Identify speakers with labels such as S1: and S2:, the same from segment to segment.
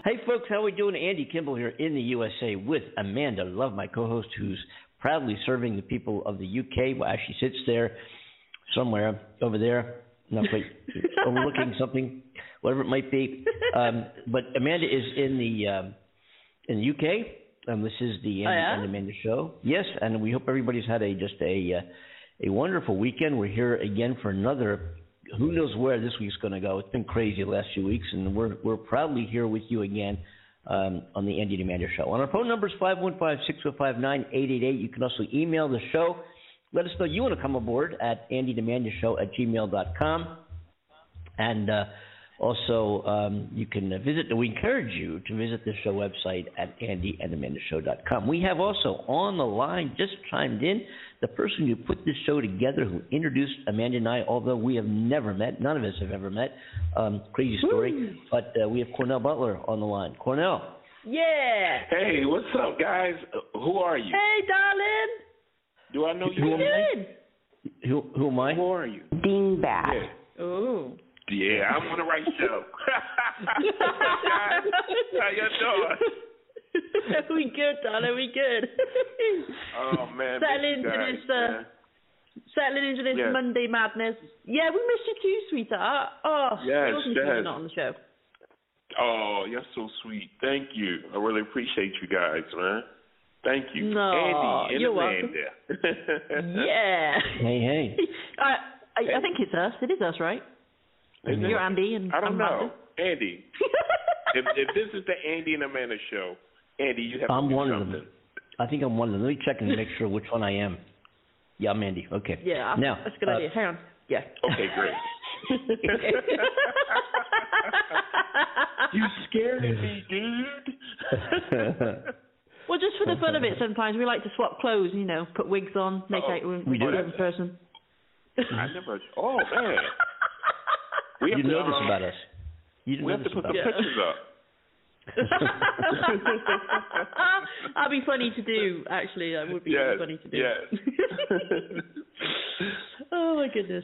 S1: Hey, folks, how are we doing? Andy Kimball here in the USA with Amanda Love, my co-host, who's proudly serving the people of the UK. Well, she sits there somewhere over there, not quite overlooking something, whatever it might be. But Amanda is in the UK. This is the Andy and Amanda Show. Yes, and we hope everybody's had a wonderful weekend. We're here again for another. Who knows where this week's going to go? It's been crazy the last few weeks, and we're proudly here with you again on the Andy and Amanda Show. And our phone number is 515-605-9888. You can also email the show. Let us know you want to come aboard at andyandamandaShow@gmail.com. And also, you can visit, we encourage you to visit the show website at andyandamandaShow.com. We have also on the line, just chimed in, the person who put this show together, who introduced Amanda and I, although we have never met, none of us have ever met. Crazy story. Woo. But we have Cornell Butler on the line. Cornell.
S2: Yeah.
S3: Hey, what's up, guys? Who are you?
S2: Hey, darling.
S3: Do I know you?
S1: Who am I?
S3: Who are you?
S2: Dingbat.
S3: Yeah.
S2: Ooh.
S3: Yeah, I'm on the right show. Guys, how y'all doing?
S2: We good, darling. We good.
S3: Oh man,
S2: settling into this Monday madness. Yeah, we missed you too, sweetheart. Oh,
S3: yes,
S2: it wasn't not on the show.
S3: Oh, you're so sweet. Thank you. I really appreciate you guys, man. Thank you.
S2: No,
S3: Andy and
S2: you're
S3: Amanda.
S2: welcome. Yeah.
S1: Hey.
S2: I think it's us. It is us, right? You're Andy and
S3: I don't know.
S2: Amanda.
S3: Andy. if this is the Andy and Amanda show, Andy, you have to do
S1: one
S3: something.
S1: of them. I think I'm one of them. Let me check and make sure which one I am. Yeah, I'm Andy. Okay.
S2: Yeah,
S1: now,
S2: that's a good idea. Hang on. Yeah.
S3: Okay, great. You scared me, dude.
S2: Well, just for the fun of it, sometimes we like to swap clothes, put wigs on, make out with a different person.
S3: I never. Oh, man.
S1: You know this about us.
S3: We have to put the pictures up.
S2: That'd be funny to do, actually. That would be really funny to do.
S3: Yes.
S2: Oh, my goodness.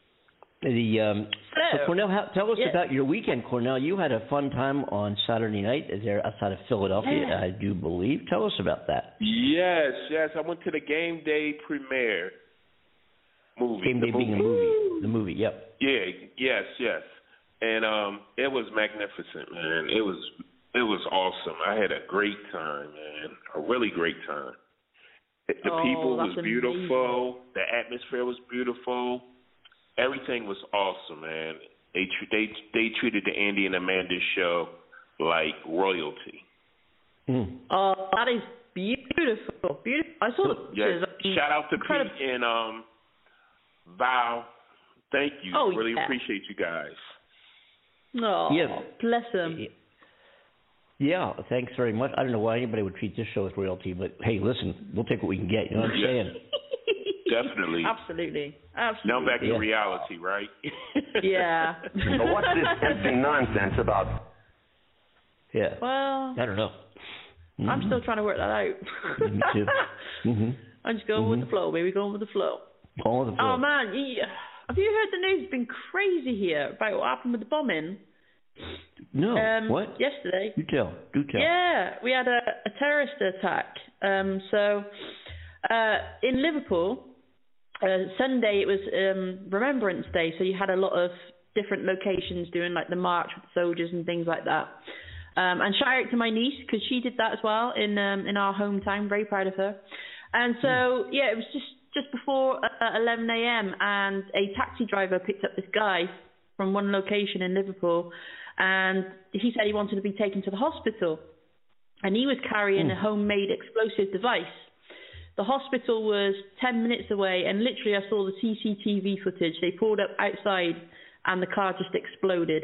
S1: So Cornell, tell us about your weekend, Cornell. You had a fun time on Saturday night there outside of Philadelphia, I do believe. Tell us about that.
S3: Yes. I went to the game day premiere movie.
S1: Game day being a movie. The movie, yep.
S3: Yeah, yes. And it was magnificent, man. It was awesome. I had a great time, man. A really great time. The people was beautiful. Amazing. The atmosphere was beautiful. Everything was awesome, man. They treated the Andy and Amanda show like royalty.
S2: Oh, that is beautiful. Beautiful. I saw the pictures.
S3: Shout out to Pete and Val. Thank you. Really appreciate you guys.
S2: Oh, bless them.
S1: Yeah, thanks very much. I don't know why anybody would treat this show as royalty, but hey, listen, we'll take what we can get. You know what I'm saying?
S3: Definitely.
S2: Absolutely.
S3: Now back to reality, right?
S2: Yeah.
S4: But what's this empty nonsense about?
S1: Yeah.
S2: Well,
S1: I don't know.
S2: I'm still trying to work that out.
S1: Me too.
S2: I'm just going with the flow, baby. Going with the flow.
S1: Going with the flow.
S2: Oh, man. Have you heard the news? It's been crazy here about what happened with the bombing.
S1: No. What?
S2: Yesterday.
S1: Do tell.
S2: Yeah, we had a terrorist attack. So in Liverpool, Sunday it was Remembrance Day, so you had a lot of different locations doing like the march with soldiers and things like that. And shout out to my niece because she did that as well in our hometown. Very proud of her. And so it was just before 11 a.m. and a taxi driver picked up this guy from one location in Liverpool, and he said he wanted to be taken to the hospital, and he was carrying a homemade explosive device. The hospital was 10 minutes away, and literally I saw the CCTV footage. They pulled up outside, and the car just exploded.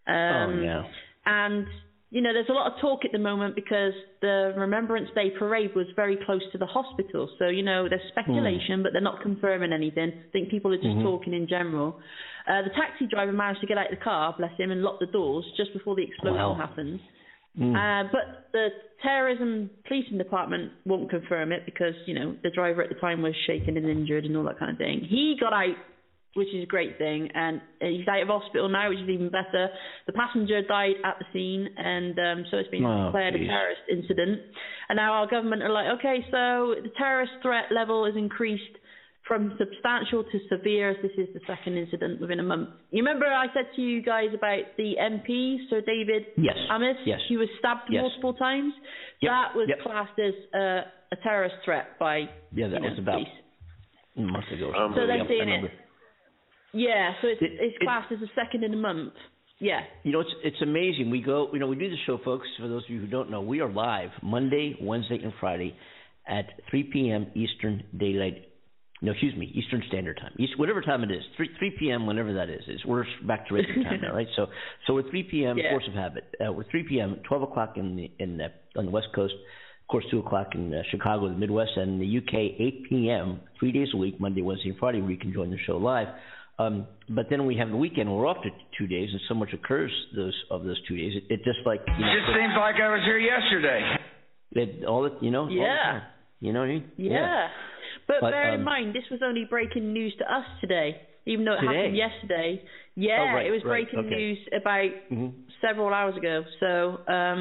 S2: And there's a lot of talk at the moment because the Remembrance Day parade was very close to the hospital. So, there's speculation, but they're not confirming anything. I think people are just talking in general. The taxi driver managed to get out of the car, bless him, and lock the doors just before the explosion happened. But the terrorism policing department won't confirm it because, the driver at the time was shaken and injured and all that kind of thing. He got out which is a great thing. And he's out of hospital now, which is even better. The passenger died at the scene, and so it's been declared a terrorist incident. And now our government are like, okay, so the terrorist threat level is increased from substantial to severe, as this is the second incident within a month. You remember I said to you guys about the MP, Sir David Amis?
S1: Yes.
S2: He was stabbed multiple times. That was classed as a terrorist threat by
S1: that was about a month ago.
S2: So they're saying it. Yeah, so it's classed as a second in a month. Yeah. You know,
S1: it's amazing. We go, we do the show, folks. For those of you who don't know, we are live Monday, Wednesday, and Friday at 3 p.m. Eastern Standard Time. Whatever time it is, 3 p.m. whenever that is. We're back to regular time now, right? So we're 3 p.m. Force of habit. We're 3 p.m. 12 o'clock on the West Coast. Of course, 2 o'clock in Chicago, the Midwest, and in the UK, 8 p.m. 3 days a week, Monday, Wednesday, and Friday, where you can join the show live. But then we have the weekend. We're off to 2 days, and so much occurs those 2 days. It just like
S5: it seems like I was here yesterday.
S1: All the time. You know what I mean?
S2: Yeah. But bear in mind, this was only breaking news to us today, even though it happened yesterday. Yeah, it was breaking news about several hours ago. So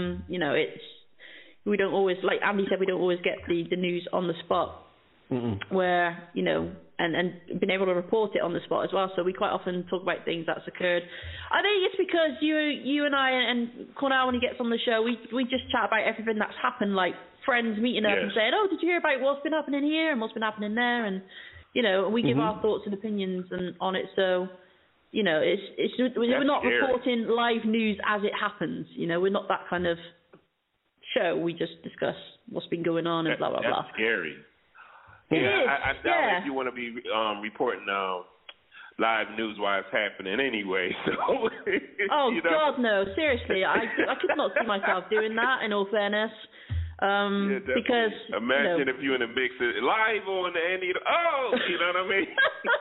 S2: we don't always, like Andy said, we don't always get the news on the spot. Where and been able to report it on the spot as well. So we quite often talk about things that's occurred. I think it's because you and I and Cornell, when he gets on the show, we just chat about everything that's happened, like friends meeting up and saying, oh, did you hear about what's been happening here and what's been happening there, and we give our thoughts and opinions on it. So we're not reporting live news as it happens. We're not that kind of show. We just discuss what's been going on and blah blah blah.
S3: That's scary. I doubt if you want to be reporting live news while it's happening anyway. So,
S2: God, no. Seriously, I could not see myself doing that, in all fairness. Because
S3: imagine if you in the mix live on the Andy. Oh, you know what I mean?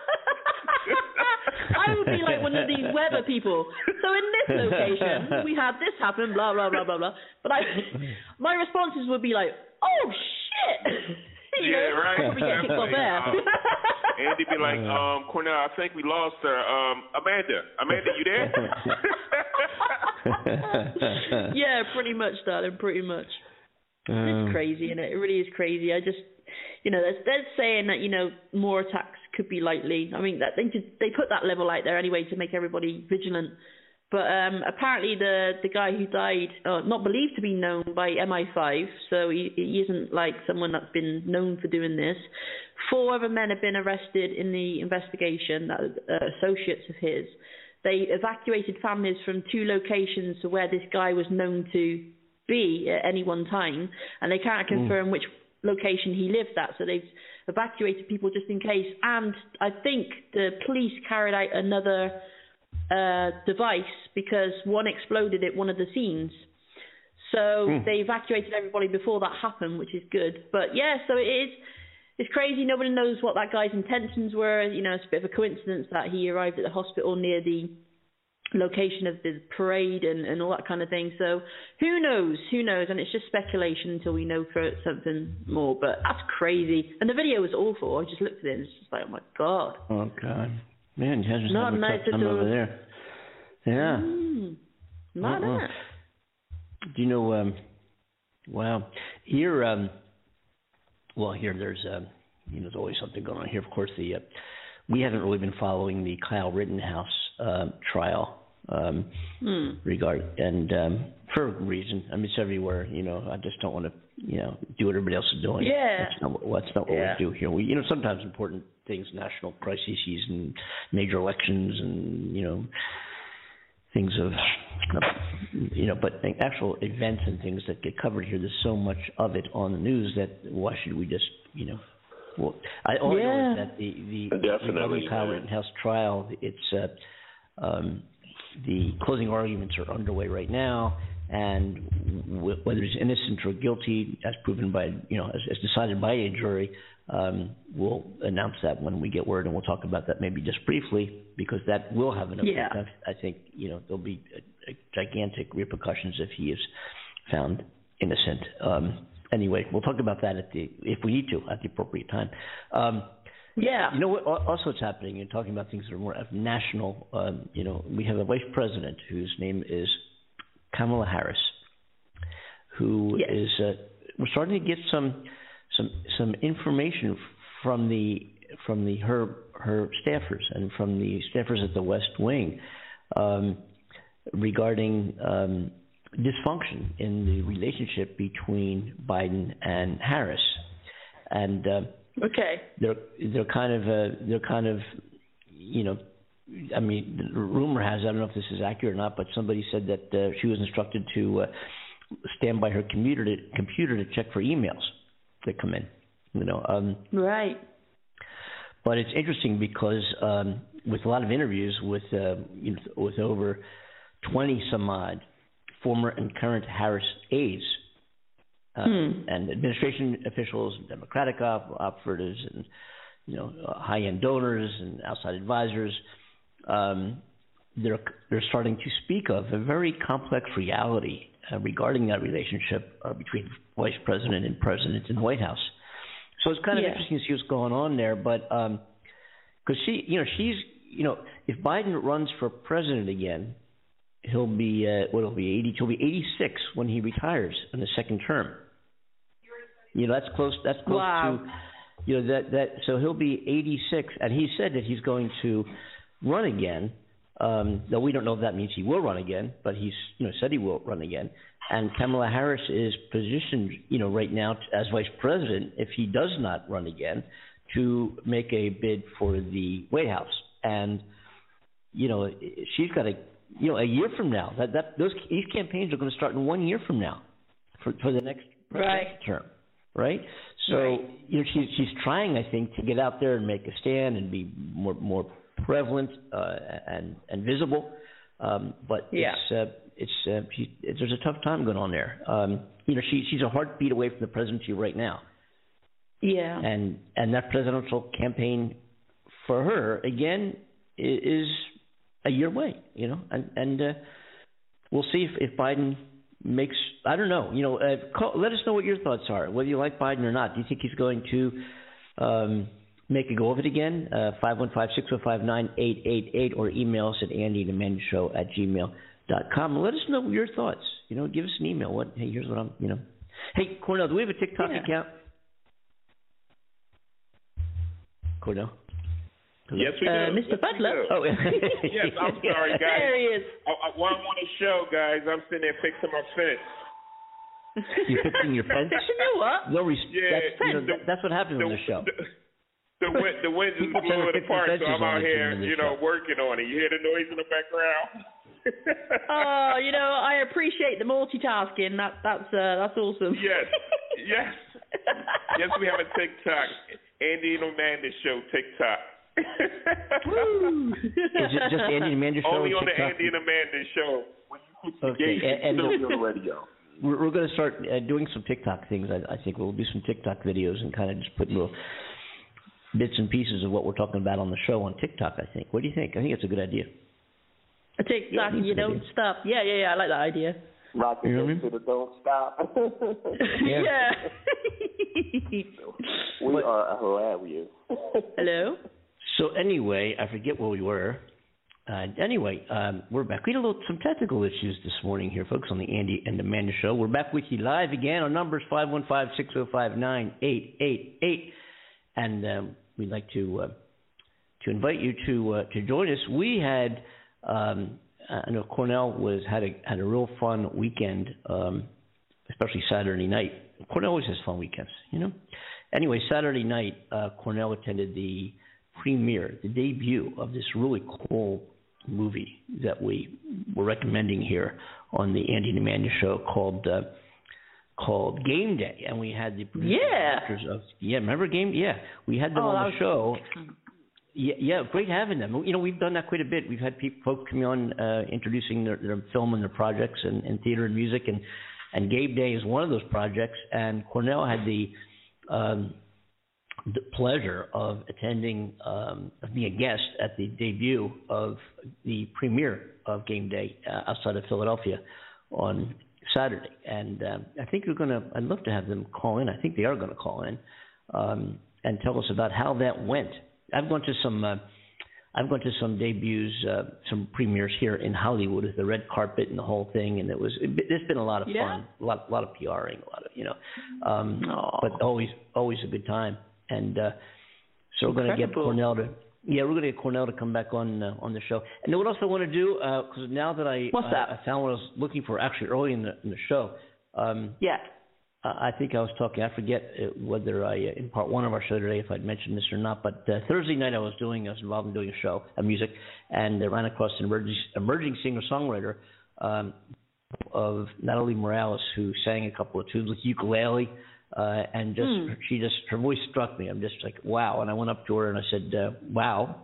S2: I would be like one of these weather people. So in this location, we had this happen, blah blah blah blah blah. But my responses would be like, oh shit.
S3: Right.
S2: Probably get kicked off there.
S3: Andy be like, Cornell, I think we lost her. Amanda, you there?
S2: Yeah, pretty much, darling, pretty much. It's crazy, isn't it? It really is crazy. I just, they're saying that, more attacks could be likely. I mean, that they put that level out there anyway to make everybody vigilant. But apparently the guy who died, not believed to be known by MI5, so he isn't like someone that's been known for doing this. 4 other men have been arrested in the investigation, associates of his. They evacuated families from 2 locations to where this guy was known to be at any one time, and they can't confirm which location he lived at, so they've evacuated people just in case. And I think the police carried out another device because one exploded at one of the scenes, so they evacuated everybody before that happened, which is good. But so it's crazy. Nobody knows what that guy's intentions were. It's a bit of a coincidence that he arrived at the hospital near the location of the parade and all that kind of thing. So who knows, and it's just speculation until we know for something more. But that's crazy, and the video was awful. I just looked at it and it's just like, oh my god.
S1: Oh god. Man, you just not nice to do over there. Yeah.
S2: Not that.
S1: Do you know? Wow. Here, here there's there's always something going on here. Of course, we haven't really been following the Kyle Rittenhouse trial for a reason. I mean, it's everywhere. I just don't want to do what everybody else is doing.
S2: Yeah.
S1: That's not what we do here. We sometimes important things, national crises and major elections and things of but actual events and things that get covered here, there's so much of it on the news that why should we just all I know is that the Kyle Rittenhouse trial, it's the closing arguments are underway right now, and whether he's innocent or guilty, as proven by as decided by a jury, we'll announce that when we get word, and we'll talk about that maybe just briefly, because that will have an effect. I think there'll be gigantic repercussions if he is found innocent. Anyway, we'll talk about that if we need to at the appropriate time.
S2: Yeah.
S1: You know what? Also, what's happening? You're talking about things that are more national. We have a vice president whose name is Kamala Harris, who is. We're starting to get some information from her staffers and from the staffers at the West Wing regarding dysfunction in the relationship between Biden and Harris, and they're kind of I mean, the rumor has, I don't know if this is accurate or not, but somebody said that she was instructed to stand by her computer to check for emails that come in.
S2: Right.
S1: But it's interesting because with a lot of interviews with over 20 some odd former and current Harris aides and administration officials, and Democratic operatives, and high-end donors and outside advisors, they're starting to speak of a very complex reality regarding that relationship between vice president and president in the White House. So it's kind of interesting to see what's going on there, but because she's if Biden runs for president again, he'll be 80. He'll be 86 when he retires in the second term. That's close. That's close to So he'll be 86, and he said that he's going to run again. Though we don't know if that means he will run again, but he's said he will run again. And Kamala Harris is positioned, right now as vice president, if he does not run again, to make a bid for the White House. And she's got a year from now. These campaigns are going to start in 1 year from now, for the next presidential term, right? So she's trying, I think, to get out there and make a stand and be more prevalent and visible. But there's a tough time going on there. She's a heartbeat away from the presidency right now.
S2: Yeah.
S1: And that presidential campaign for her again is a year away. And we'll see if Biden makes. I don't know. Let us know what your thoughts are. Whether you like Biden or not. Do you think he's going to make a go of it again? 515-605-9888 or email us at andyandamandashow@gmail.com. Let us know your thoughts. Give us an email. Hey, here's what I'm. Hey, Cornell, do we have a TikTok account? Cornell?
S3: Hello? Yes, we do.
S2: Mr. Butler.
S1: Oh,
S3: yes, I'm sorry, guys.
S2: There he is.
S3: While I'm on the show, guys, I'm sitting there fixing my fence.
S1: You're fixing your fence?
S2: Fixing your what?
S1: No, that's what happens on the show.
S3: The wind just blew it apart, so I'm out here, working on it. You hear the noise in the background?
S2: I appreciate the multitasking. That's awesome.
S3: Yes. Yes, we have a TikTok. Andy and Amanda Show TikTok.
S1: Woo. Is it just Andy and Amanda Show?
S3: Only on the
S1: TikTok?
S3: Andy and Amanda Show. When you put the
S1: and
S3: on the radio.
S1: We're going to start doing some TikTok things. I think we'll do some TikTok videos and kind of just put little bits and pieces of what we're talking about on the show on TikTok, I think. What do you think? I think it's a good idea.
S2: A TikTok and you don't stop. Yeah, I like that idea.
S6: Rock it to the don't stop.
S2: Yeah.
S6: We are hilarious.
S2: Hello?
S1: So anyway, I forget where we were. We're back. We had some technical issues this morning here, folks, on the Andy and Amanda Show. We're back with you live again. Our number is 515-605-9888. And we'd like to invite you to join us. We had, I know Cornell had a real fun weekend, especially Saturday night. Cornell always has fun weekends, Anyway, Saturday night, Cornell attended the premiere, the debut of this really cool movie that we were recommending here on the Andy and Amanda Show called Game Day, and we had the producers of remember Game? Yeah, we had them on the show. Yeah, great having them. We've done that quite a bit. We've had folks come on introducing their film and their projects and theater and music, and Game Day is one of those projects. And Cornell had the pleasure of attending, of being a guest at the debut of the premiere of Game Day outside of Philadelphia on Saturday. And I think I'd love to have them call in. I think they are going to call in and tell us about how that went. I've gone to some debuts, some premieres here in Hollywood with the red carpet and the whole thing, and it's been a lot of fun, a lot of PRing, a lot of but always a good time. And so we're going to get Cornell to come back on the show. And then what else I want to do, because now that I found what I was looking for actually early in the show. I think I was talking, I forget whether in part one of our show today, if I'd mentioned this or not, but Thursday night I was involved in doing a show of music, and I ran across an emerging singer-songwriter of Natalie Morales, who sang a couple of tunes with ukulele, and her voice struck me. I'm just like, wow. And I went up to her and I said, wow.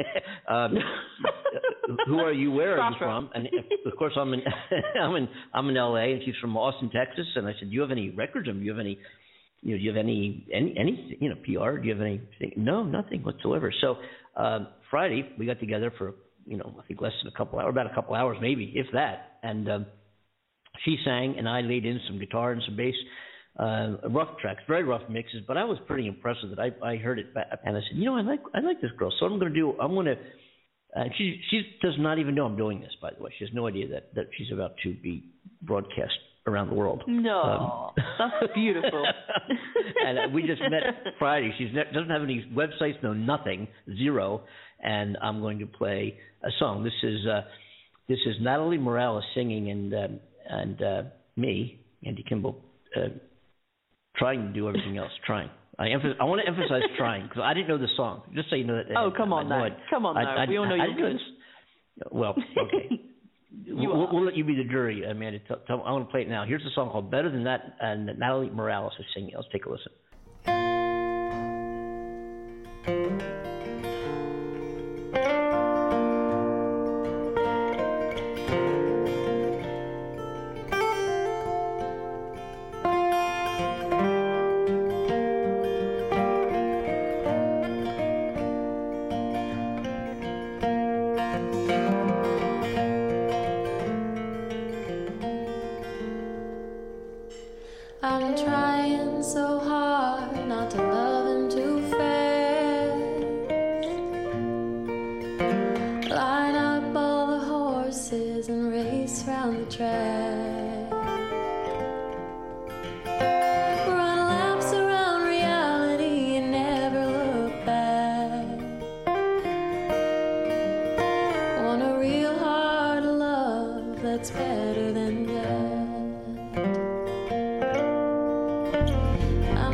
S1: Who are you? Where are you from? And of course, I'm in LA, and she's from Austin, Texas. And I said, do you have any records? Do you have any, do you have any PR? Do you have anything? No, nothing whatsoever. So Friday we got together for I think less than a couple hours, about a couple hours maybe, if that. And she sang, and I laid in some guitar and some bass. Rough tracks, very rough mixes, but I was pretty impressed with it. I heard it back, and I said, I like this girl. So what I'm going to she does not even know I'm doing this, by the way. She has no idea that she's about to be broadcast around the world.
S2: No, that's beautiful.
S1: And we just met Friday. She doesn't have any websites, no nothing, zero. And I'm going to play a song. This is Natalie Morales singing, and me, Andy Kimball, trying to do everything else. Trying. I want to emphasize trying, because I didn't know the song. Just so you know that.
S2: Oh, come on now. We all know you're good.
S1: Well, okay. We'll let you be the jury, Amanda. I want to play it now. Here's a song called Better Than That, and Natalie Morales is singing. Let's take a listen.
S7: I'm trying so hard not to love him too fast. Line up all the horses and race round the track. Run laps around reality and never look back. Want a real hard love that's better than that. I'm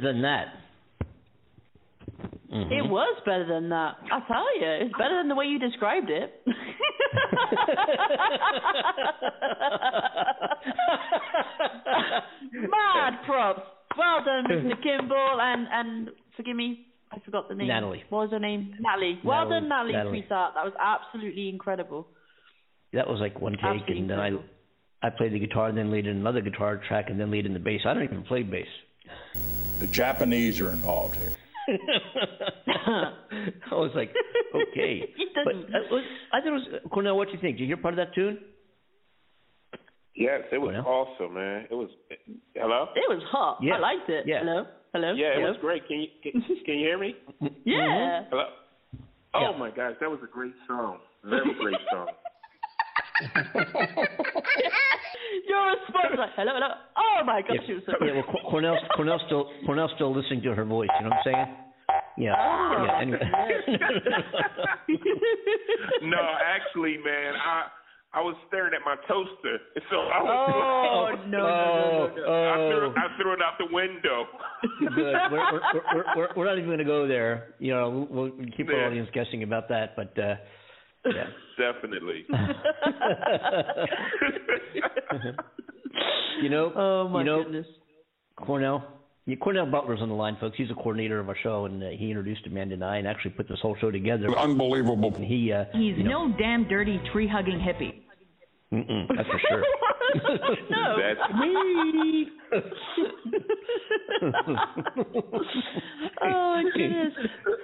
S1: than that. Mm-hmm.
S2: It was better than that. I tell you, it's better than the way you described it. Mad props. Well done, Mr. Kimball, and forgive me, I forgot the name.
S1: Natalie.
S2: What was her name? Natalie. Well done, Natalie, sweetheart. That was absolutely incredible.
S1: That was like one take, absolutely and then I played the guitar, and then laid in another guitar track, and then laid in the bass. I don't even play bass.
S8: The Japanese are involved here.
S1: I was like, okay. But I thought it was, Cornell, what do you think? Did you hear part of that tune?
S3: Yes, it was awesome, man. It was, hello?
S2: It was hot.
S1: Yeah.
S2: I liked it.
S1: Yeah.
S2: Hello?
S3: Yeah,
S2: hello?
S3: It was great. Can you hear me?
S2: Yeah.
S3: Hello? Oh, my gosh, that was a great song. Very great song.
S2: Your response like, hello. Oh my gosh, she was so
S1: yeah, well, Cornell's still listening to her voice. You know what I'm saying? Yeah.
S2: Oh,
S1: yeah. Anyway.
S3: No, actually, man, I was staring at my toaster, so I was.
S2: No.
S3: I threw it out the window.
S1: Good. We're not even going to go there. You know, we'll keep our audience guessing about that, but. Yeah.
S3: Definitely.
S2: Goodness.
S1: Cornell Butler's on the line, folks. He's the coordinator of our show, and he introduced Amanda and I and actually put this whole show together.
S8: Unbelievable.
S1: And
S9: he's no damn dirty tree-hugging hippie.
S1: That's for sure.
S2: No.
S3: That's me.
S2: Oh, goodness.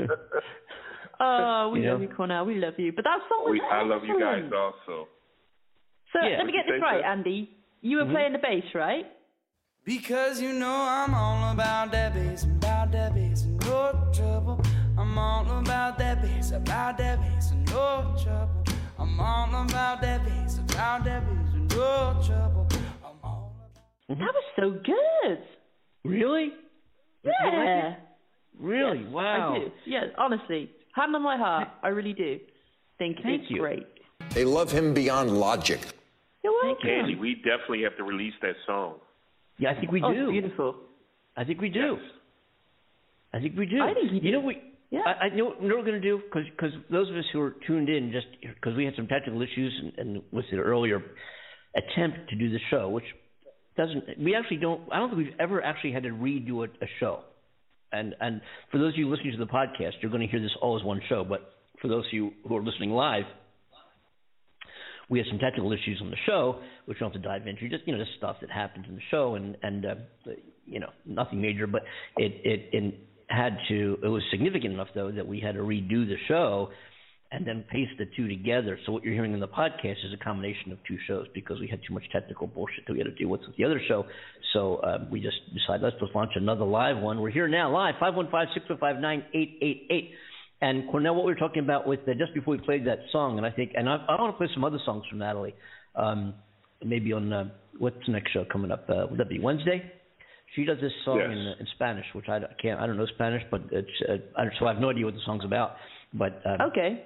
S2: Oh, we love you, Cornell. We love you. But that song was
S3: I love you guys also.
S2: So let me get this right, Andy. You were playing the bass, right?
S10: Because you know I'm all about that bass, and no trouble. I'm all about that bass, and no trouble. I'm all about that bass, and no trouble. I'm all about...
S2: That was so good.
S1: Really?
S2: Yeah.
S1: Really?
S2: Yes,
S1: wow.
S2: I do. Yeah, honestly. Hand on my heart, I really do think it's great.
S8: They love him beyond logic.
S2: You're welcome.
S3: Andy, we definitely have to release that song.
S1: Yeah, I think we do.
S2: Oh, beautiful.
S1: I think we do.
S3: Yes.
S1: I think we do.
S2: I think
S1: you know I know what we're going to do, because those of us who are tuned in, just because we had some technical issues and with the earlier attempt to do the show, which I don't think we've ever actually had to redo a show. And for those of you listening to the podcast, you're going to hear this all as one show. But for those of you who are listening live, we had some technical issues on the show, which we don't have to dive into. Just stuff that happens in the show, and nothing major. But it was significant enough though that we had to redo the show and then paste the two together. So what you're hearing in the podcast is a combination of two shows, because we had too much technical bullshit that we had to deal with the other show. So we just decided, let's just launch another live one. We're here now, live, 515-605-9888. And Cornell, what we were talking about with just before we played that song, and I want to play some other songs from Natalie, maybe on what's the next show coming up? Would that be Wednesday? She does this song in Spanish, which I don't know Spanish, but so I have no idea what the song's about. But
S2: okay.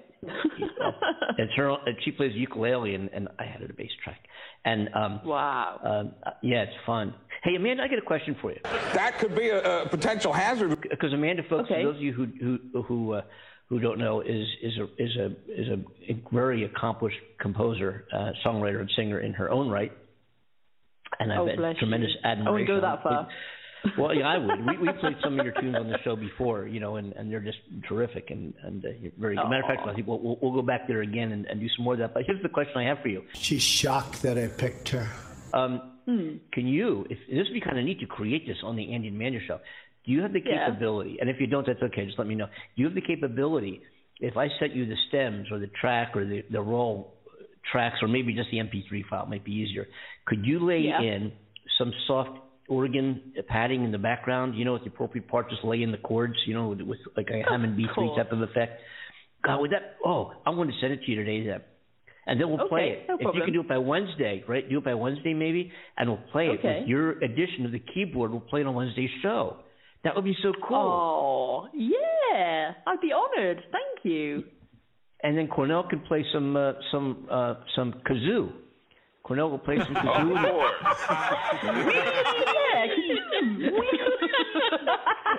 S1: She plays ukulele, and I had a bass track. And
S2: wow.
S1: Yeah, it's fun. Hey, Amanda, I got a question for you.
S8: That could be a potential hazard.
S1: Because Amanda, folks, for those of you who don't know, is a very accomplished composer, songwriter, and singer in her own right. And I've had tremendous admiration.
S2: I wouldn't go that far.
S1: Well, yeah, I would. We played some of your tunes on the show before, and they're just terrific and very good. Matter of fact, I think we'll go back there again and do some more of that. But here's the question I have for you.
S11: She's shocked that I picked her.
S1: Can you, if this would be kind of neat to create this on the Andy and Amanda show, do you have the capability, and if you don't, that's okay, just let me know. Do you have the capability, if I sent you the stems or the track or the raw tracks, or maybe just the MP3 file, might be easier, could you lay in some soft organ padding in the background, with the appropriate part, just lay in the chords, with like a Hammond B3 type of effect? God, would that, I want to send it to you today then. And then we'll play it.
S2: No
S1: if you can do it by Wednesday, right? Do it by Wednesday maybe, and we'll play it with your addition of the keyboard. We'll play it on Wednesday's show. That would be so cool.
S2: Oh, yeah. I'd be honored. Thank you.
S1: And then Cornell can play some kazoo. Cornell will play some kazoo.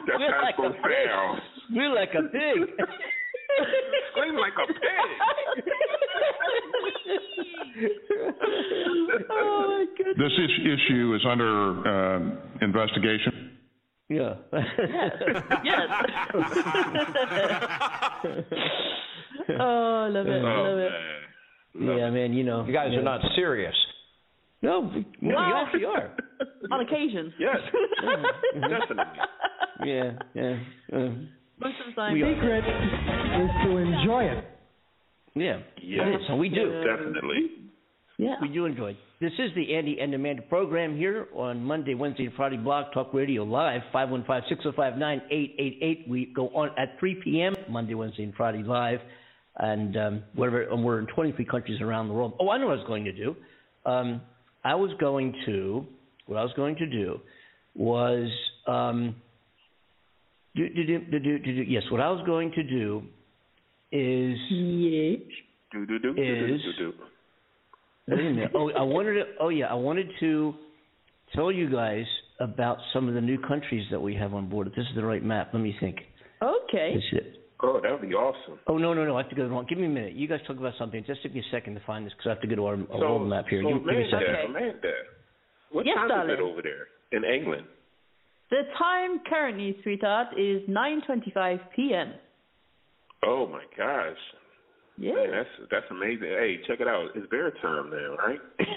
S3: That's
S1: We're
S3: how
S1: like
S3: it's supposed
S1: a
S3: to
S1: pig.
S3: sound.
S1: We're like a pig.
S3: Scream like a pig.
S2: Oh my goodness.
S12: This issue is under investigation.
S1: Yeah.
S2: Yes. Oh, I love it. I love it.
S1: Yeah, man, you know.
S13: You guys are not serious.
S1: No, you actually are.
S2: On occasion.
S3: Yes. Definitely.
S1: Yeah.
S2: Most of the time.
S11: The secret is to enjoy it.
S1: Yeah.
S3: Yes.
S1: And we do.
S3: Definitely.
S2: Yeah.
S1: We do enjoy it. This is the Andy and Amanda program here on Monday, Wednesday, and Friday, Blog Talk Radio Live, 515-605-9888. We go on at 3 p.m., Monday, Wednesday, and Friday Live. And we're in 23 countries around the world. Oh, I know what I was going to do. What I was going to do was, yes, what I was going to do is, wait a minute. I wanted to tell you guys about some of the new countries that we have on board. If this is the right map, let me think.
S2: Okay.
S1: This is it.
S3: Oh, that would be awesome.
S1: Oh, no, I have to go wrong. Give me a minute. You guys talk about something. Just give me a second to find this because I have to go to our world map here. Give me a second.
S3: Amanda, what
S2: Yes,
S3: time
S2: darling.
S3: is it over there in England?
S2: The time currently, sweetheart, is 9:25 p.m.
S3: Oh, my gosh.
S2: Yeah.
S3: Man, that's amazing. Hey, check it out. It's their time now, right?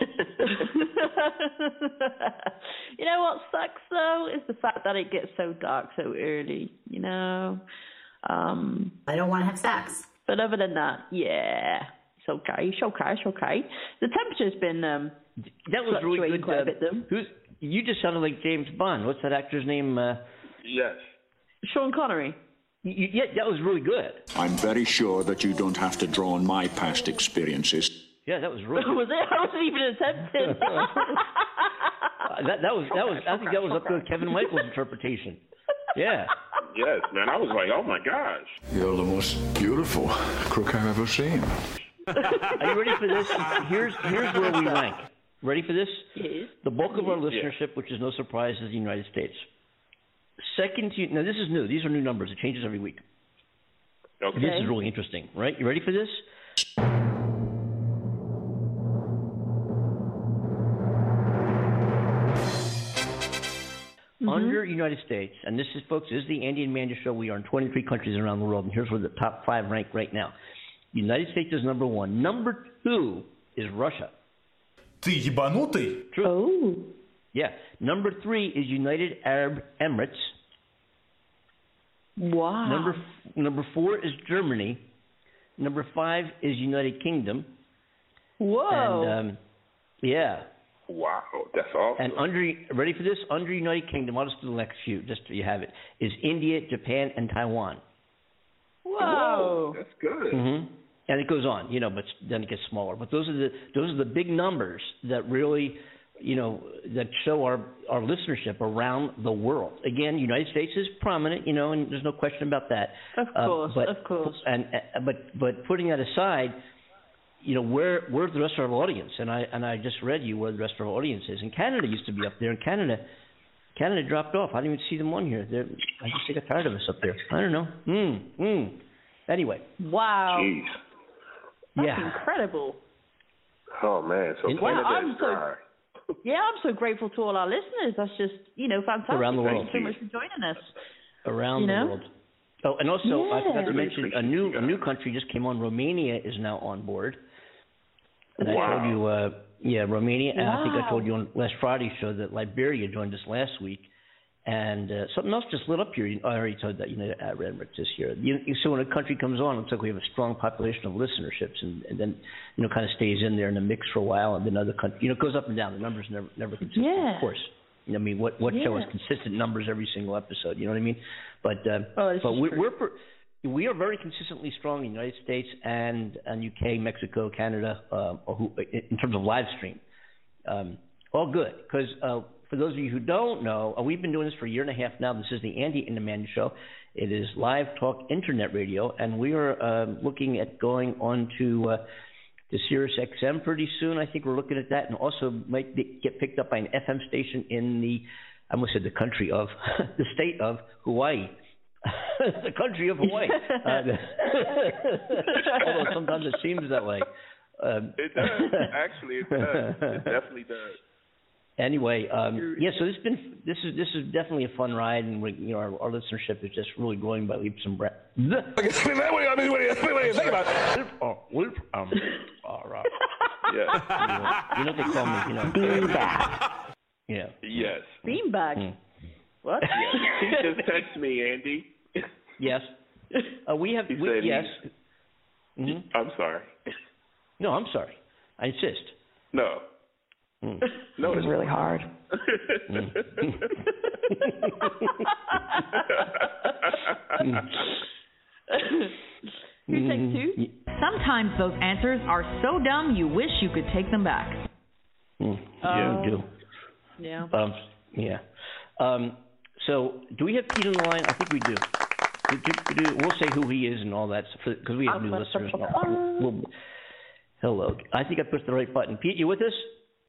S2: You know what sucks, though, is the fact that it gets so dark so early, you know?
S14: I don't want to have sex.
S2: But other than that, yeah, it's okay. The temperature's been
S1: that was really good.
S2: Quite a bit, though.
S1: You just sounded like James Bond. What's that actor's name?
S3: Yes.
S2: Sean Connery.
S1: Yeah, that was really good.
S15: I'm very sure that you don't have to draw on my past experiences.
S1: Yeah, that was really good.
S2: Was it? I wasn't even attempting.
S1: that was. I think that was up to Kevin Michael's interpretation. Yeah.
S3: Yes, man. I was like, oh my gosh.
S15: You're the most beautiful crook I've ever seen.
S1: Are you ready for this? Here's where we rank. Ready for this?
S2: Yes.
S1: The bulk of our listenership, which is no surprise, is the United States. Second to, now this is new. These are new numbers. It changes every week.
S3: Okay.
S1: This is really interesting, right? You ready for this? Under United States, and this is, folks, this is the Andy and Amanda Show. We are in 23 countries around the world, and here's where the top 5 rank right now. United States is number 1. Number 2 is Russia.
S16: Ты ебанутый?
S1: True.
S2: Oh.
S1: Yeah. Number 3 is United Arab Emirates.
S2: Wow.
S1: Number 4 is Germany. Number 5 is United Kingdom.
S2: Whoa.
S1: And yeah.
S3: Wow, that's awesome.
S1: And ready for this? Under United Kingdom, I'll just do the next few, just so you have it, is India, Japan, and Taiwan.
S2: Whoa.
S3: That's good.
S1: Mm-hmm. And it goes on, you know, but then it gets smaller. But those are the big numbers that really, you know, that show our listenership around the world. Again, United States is prominent, you know, and there's no question about that.
S2: Of course, of course.
S1: But putting that aside, you know, where's the rest of our audience? And I just read you where the rest of our audience is. And Canada used to be up there, and Canada dropped off. I didn't even see them on here. I guess they got tired of us up there. I don't know. Anyway.
S2: Wow.
S3: Jeez.
S2: That's incredible.
S3: Oh man, so Canada is dry.
S2: I'm so grateful to all our listeners. That's just, you know, fantastic.
S1: Around the world.
S2: Thank you so much for joining us.
S1: Around the world. Oh, and also I forgot to mention a new country just came on. Romania is now on board. And I told you, Romania. And I think I told you on last Friday's show that Liberia joined us last week. And something else just lit up here. I already told that United Arab Emirates is here. So when a country comes on, it looks like we have a strong population of listenerships, and then, you know, kind of stays in there in the mix for a while, and then other countries, you know, it goes up and down. The numbers never consistent, of course. You know, I mean, what show has consistent numbers every single episode? You know what I mean? But we are very consistently strong in the United States and UK, Mexico, Canada, in terms of live stream. All good, because for those of you who don't know, we've been doing this for a year and a half now. This is the Andy and Amanda Show. It is live talk internet radio, and we are looking at going on to Sirius XM pretty soon. I think we're looking at that, and also might get picked up by an FM station in the I almost said the country of, the state of Hawaii. The country of Hawaii. Although sometimes it seems that way.
S3: It does. Actually, it does. It definitely does.
S1: Anyway, so this is definitely a fun ride, and our listenership is just really growing by leaps and bounds.
S8: What do you think about it?
S1: You know what they call me,
S6: Beanbag.
S1: Yeah.
S3: Yes.
S2: Beanbag. What?
S3: Yes. He just texted me, Andy.
S1: Yes. We have. Yes. Mm-hmm.
S3: I'm sorry.
S1: No, I'm sorry. I insist.
S3: No. No,
S6: it's really hard.
S2: Who takes two?
S9: Sometimes those answers are so dumb you wish you could take them back.
S1: Yeah, you do.
S2: Yeah.
S1: Yeah. So, do we have Pete on the line? I think we do. We'll say who he is and all that, because we have new listeners. Hello. I think I pushed the right button. Pete, you with us?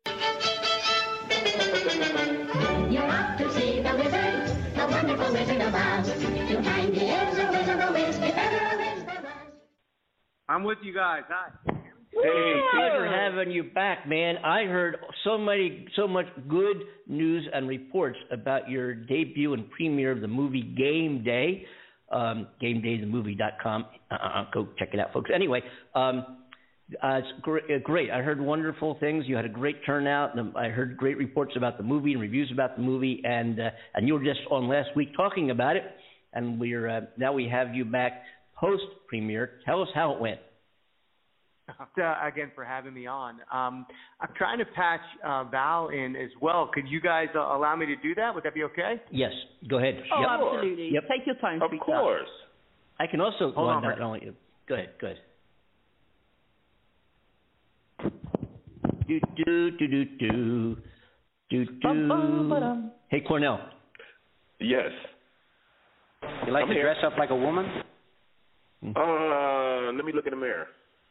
S13: You're off to see the wizard, the wonderful Wizard of Oz. To find he is a wizard of Wiz, if ever a wiz there was.
S17: I'm with you guys. Hi.
S1: Hey, pleasure having you back, man. I heard so much good news and reports about your debut and premiere of the movie Game Day. GameDayTheMovie.com. Go check it out, folks. Anyway, it's great. I heard wonderful things. You had a great turnout. I heard great reports about the movie and reviews about the movie, and you were just on last week talking about it. And now we have you back post premiere. Tell us how it went.
S17: Again, for having me on. I'm trying to patch Val in as well. Could you guys allow me to do that? Would that be okay?
S1: Yes. Go ahead.
S2: Oh,
S1: yep.
S2: absolutely.
S1: Yep.
S2: Take your time.
S3: Of course.
S1: I can also
S17: Hold on.
S1: Go ahead. Hey, Cornell.
S3: Yes.
S6: You like to dress up like a woman?
S3: Let me look in the mirror.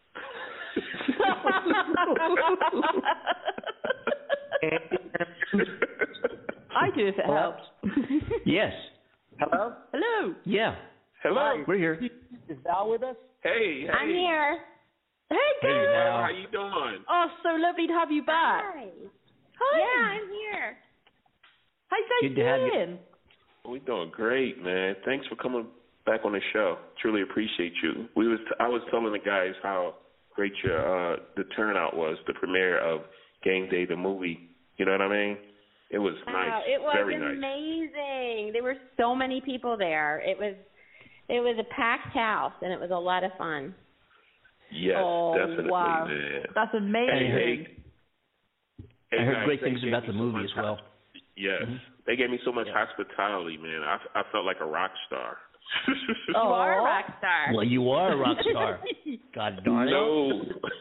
S2: I do if it helps.
S1: Yes.
S17: Hello?
S2: Hello.
S1: Yeah.
S3: Hello.
S17: Hi.
S1: We're here.
S17: Is Val with us?
S3: Hey.
S13: I'm here.
S2: Hey,
S1: Hey,
S2: girl.
S1: Val.
S3: How you doing?
S2: Oh, so lovely to have you back.
S13: Hi.
S2: Hi.
S13: Yeah, I'm here.
S2: How you
S1: Good to have you.
S2: doing?
S3: We're doing great, man. Thanks for coming back on the show. Truly appreciate you. I was telling the guys how great your the turnout was, the premiere of Game Day the movie. You know what I mean? It was nice.
S13: It was
S3: very
S13: amazing. There were so many people there. It was a packed house, and it was a lot of fun.
S3: Yes, definitely,
S2: wow.
S3: man.
S2: That's amazing.
S1: I heard
S3: guys,
S1: great things
S3: they
S1: about
S3: gave
S1: the
S3: me so
S1: movie
S3: much
S1: as well.
S3: Yes. They gave me so much hospitality, man. I felt like a rock star.
S13: You are a rock star.
S1: Well, you are a rock star. God darn it.
S3: No.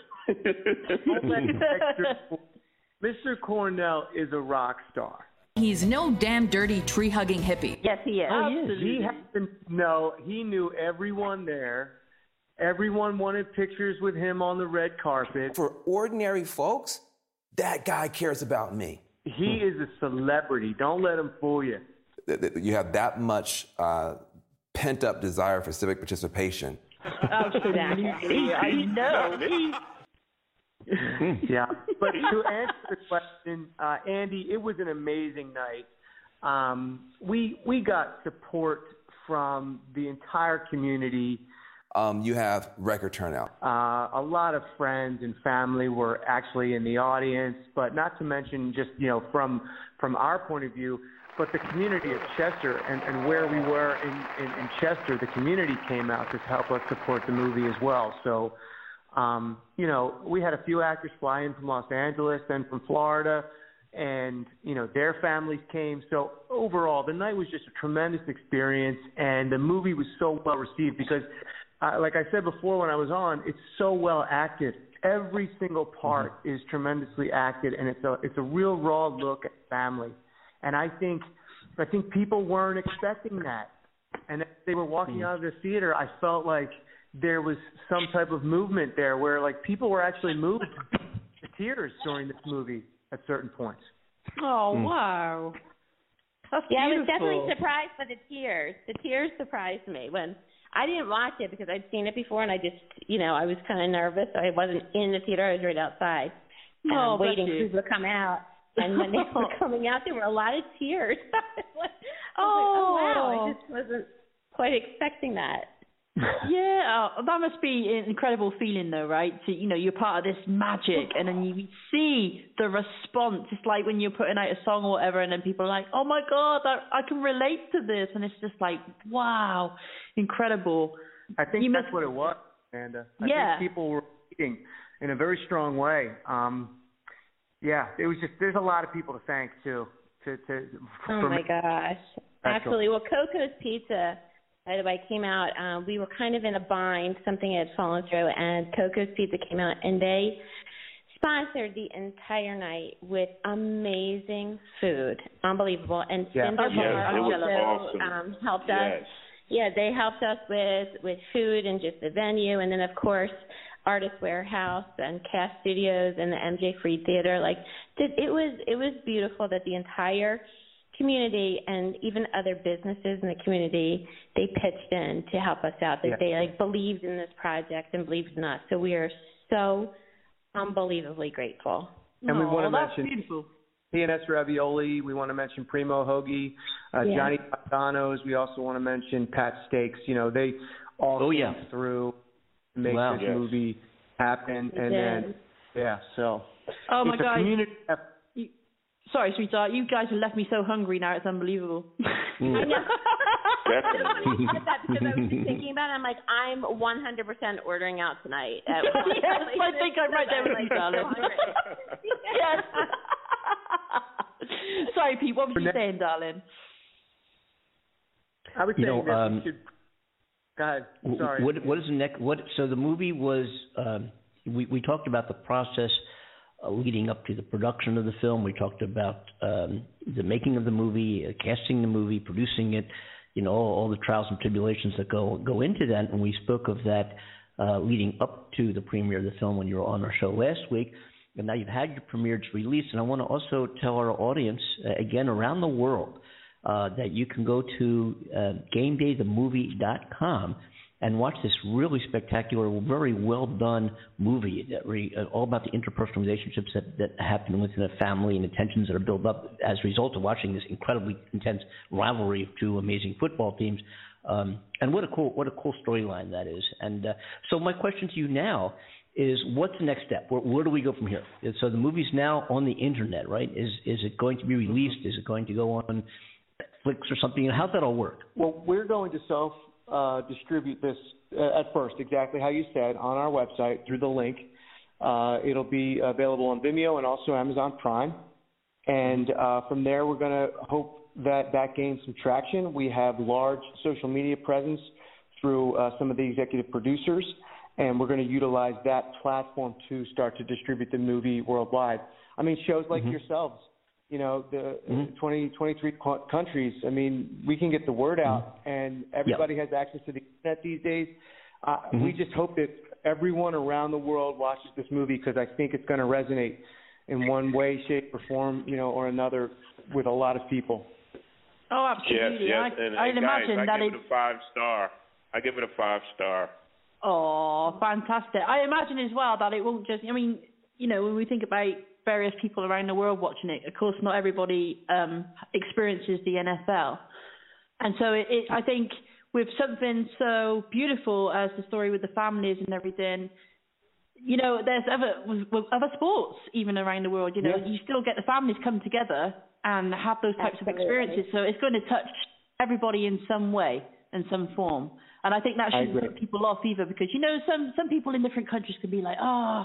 S17: Mr. Cornell is a rock star.
S9: He's no damn dirty tree-hugging hippie.
S13: Yes, he is.
S17: He knew everyone there. Everyone wanted pictures with him on the red carpet.
S18: For ordinary folks, that guy cares about me.
S17: He is a celebrity. Don't let him fool you.
S18: You have that much pent-up desire for civic participation.
S2: Absolutely. I know.
S17: Yeah. But to answer the question, Andy, it was an amazing night. We got support from the entire community.
S18: You have record turnout.
S17: A lot of friends and family were actually in the audience, but not to mention just, from our point of view, but the community of Chester and where we were in Chester, the community came out to help us support the movie as well. So, we had a few actors fly in from Los Angeles and from Florida, and, their families came. So overall, the night was just a tremendous experience, and the movie was so well received because, like I said before when I was on, it's so well acted. Every single part is tremendously acted, and it's a real raw look at family. And I think people weren't expecting that. And as they were walking out of the theater, I felt like there was some type of movement there where, like, people were actually moved to tears during this movie at certain points.
S2: Oh, wow. That's
S19: yeah,
S2: beautiful.
S19: I was definitely surprised by the tears. The tears surprised me when I didn't watch it because I'd seen it before, and I just, I was kind of nervous. So I wasn't in the theater. I was right outside waiting for people to come out. And when they were coming out, there were a lot of tears. I was like, oh, wow. I just wasn't quite expecting that.
S9: Yeah, that must be an incredible feeling, though, right? To, you're part of this magic, and then you see the response. It's like when you're putting out a song or whatever, and then people are like, "Oh my God, I can relate to this," and it's just like, wow, incredible.
S17: I think that's what it was, Amanda. I think people were reading in a very strong way. It was just, there's a lot of people to thank too.
S19: Oh my gosh! Actually, well, Coco's Pizza, by the way, came out. We were kind of in a bind. Something had fallen through, and Coco's Pizza came out, and they sponsored the entire night with amazing food. Unbelievable. And Cinder Bar also helped us. Yeah, they helped us with food and just the venue, and then, of course, Artist Warehouse and Cast Studios and the MJ Freed Theater. It was beautiful that the entire community and even other businesses in the community, they pitched in to help us out. That they believed in this project and believed in us. So we are so unbelievably grateful.
S17: And we want to mention P&S Ravioli. We want to mention Primo Hoagie, Johnny Pagano's. We also want to mention Pat Steaks. They all came through to make this movie happen. So
S9: oh my God.
S17: Community.
S9: Sorry, sweetheart. You guys have left me so hungry now. It's unbelievable.
S19: I know. Definitely. That because I was just thinking about it. I'm like, I'm 100% ordering out tonight.
S9: Yes, I think I'm right there with you, darling. Yes. Sorry, Pete. What were you saying, darling?
S17: I was saying that we should. Go ahead. Sorry.
S1: What is the next? So the movie was. We talked about the process leading up to the production of the film. We talked about the making of the movie, casting the movie, producing it, all the trials and tribulations that go into that. And we spoke of that leading up to the premiere of the film when you were on our show last week. And now you've had your premiere, it's released. And I want to also tell our audience, again, around the world, that you can go to GameDayTheMovie.com and watch this really spectacular, very well done movie all about the interpersonal relationships that happen within a family and the tensions that are built up as a result of watching this incredibly intense rivalry of two amazing football teams. And what a cool storyline that is. And so my question to you now is, what's the next step? Where do we go from here? So the movie's now on the internet, right? Is it going to be released? Is it going to go on Netflix or something? How's that all work?
S17: Well, we're going to distribute this at first, exactly how you said, on our website through the link. It'll be available on Vimeo and also Amazon Prime. And from there, we're going to hope that gains some traction. We have large social media presence through some of the executive producers, and we're going to utilize that platform to start to distribute the movie worldwide. I mean, shows like yourselves, the 23 countries. I mean, we can get the word out, and everybody has access to the internet these days. We just hope that everyone around the world watches this movie, because I think it's going to resonate in one way, shape, or form, or another with a lot of people.
S9: Oh, absolutely.
S3: Yes.
S9: I'd imagine
S3: guys,
S9: that
S3: I give it a 5-star. I give it a 5-star.
S9: Oh, fantastic. I imagine as well that it won't just, when we think about various people around the world watching it, of course, not everybody experiences the NFL. And so I think with something so beautiful as the story with the families and everything, there's other sports even around the world. You still get the families come together and have those types of experiences. So it's going to touch everybody in some way, in some form. And I think that shouldn't put people off either, because, some people in different countries can be like,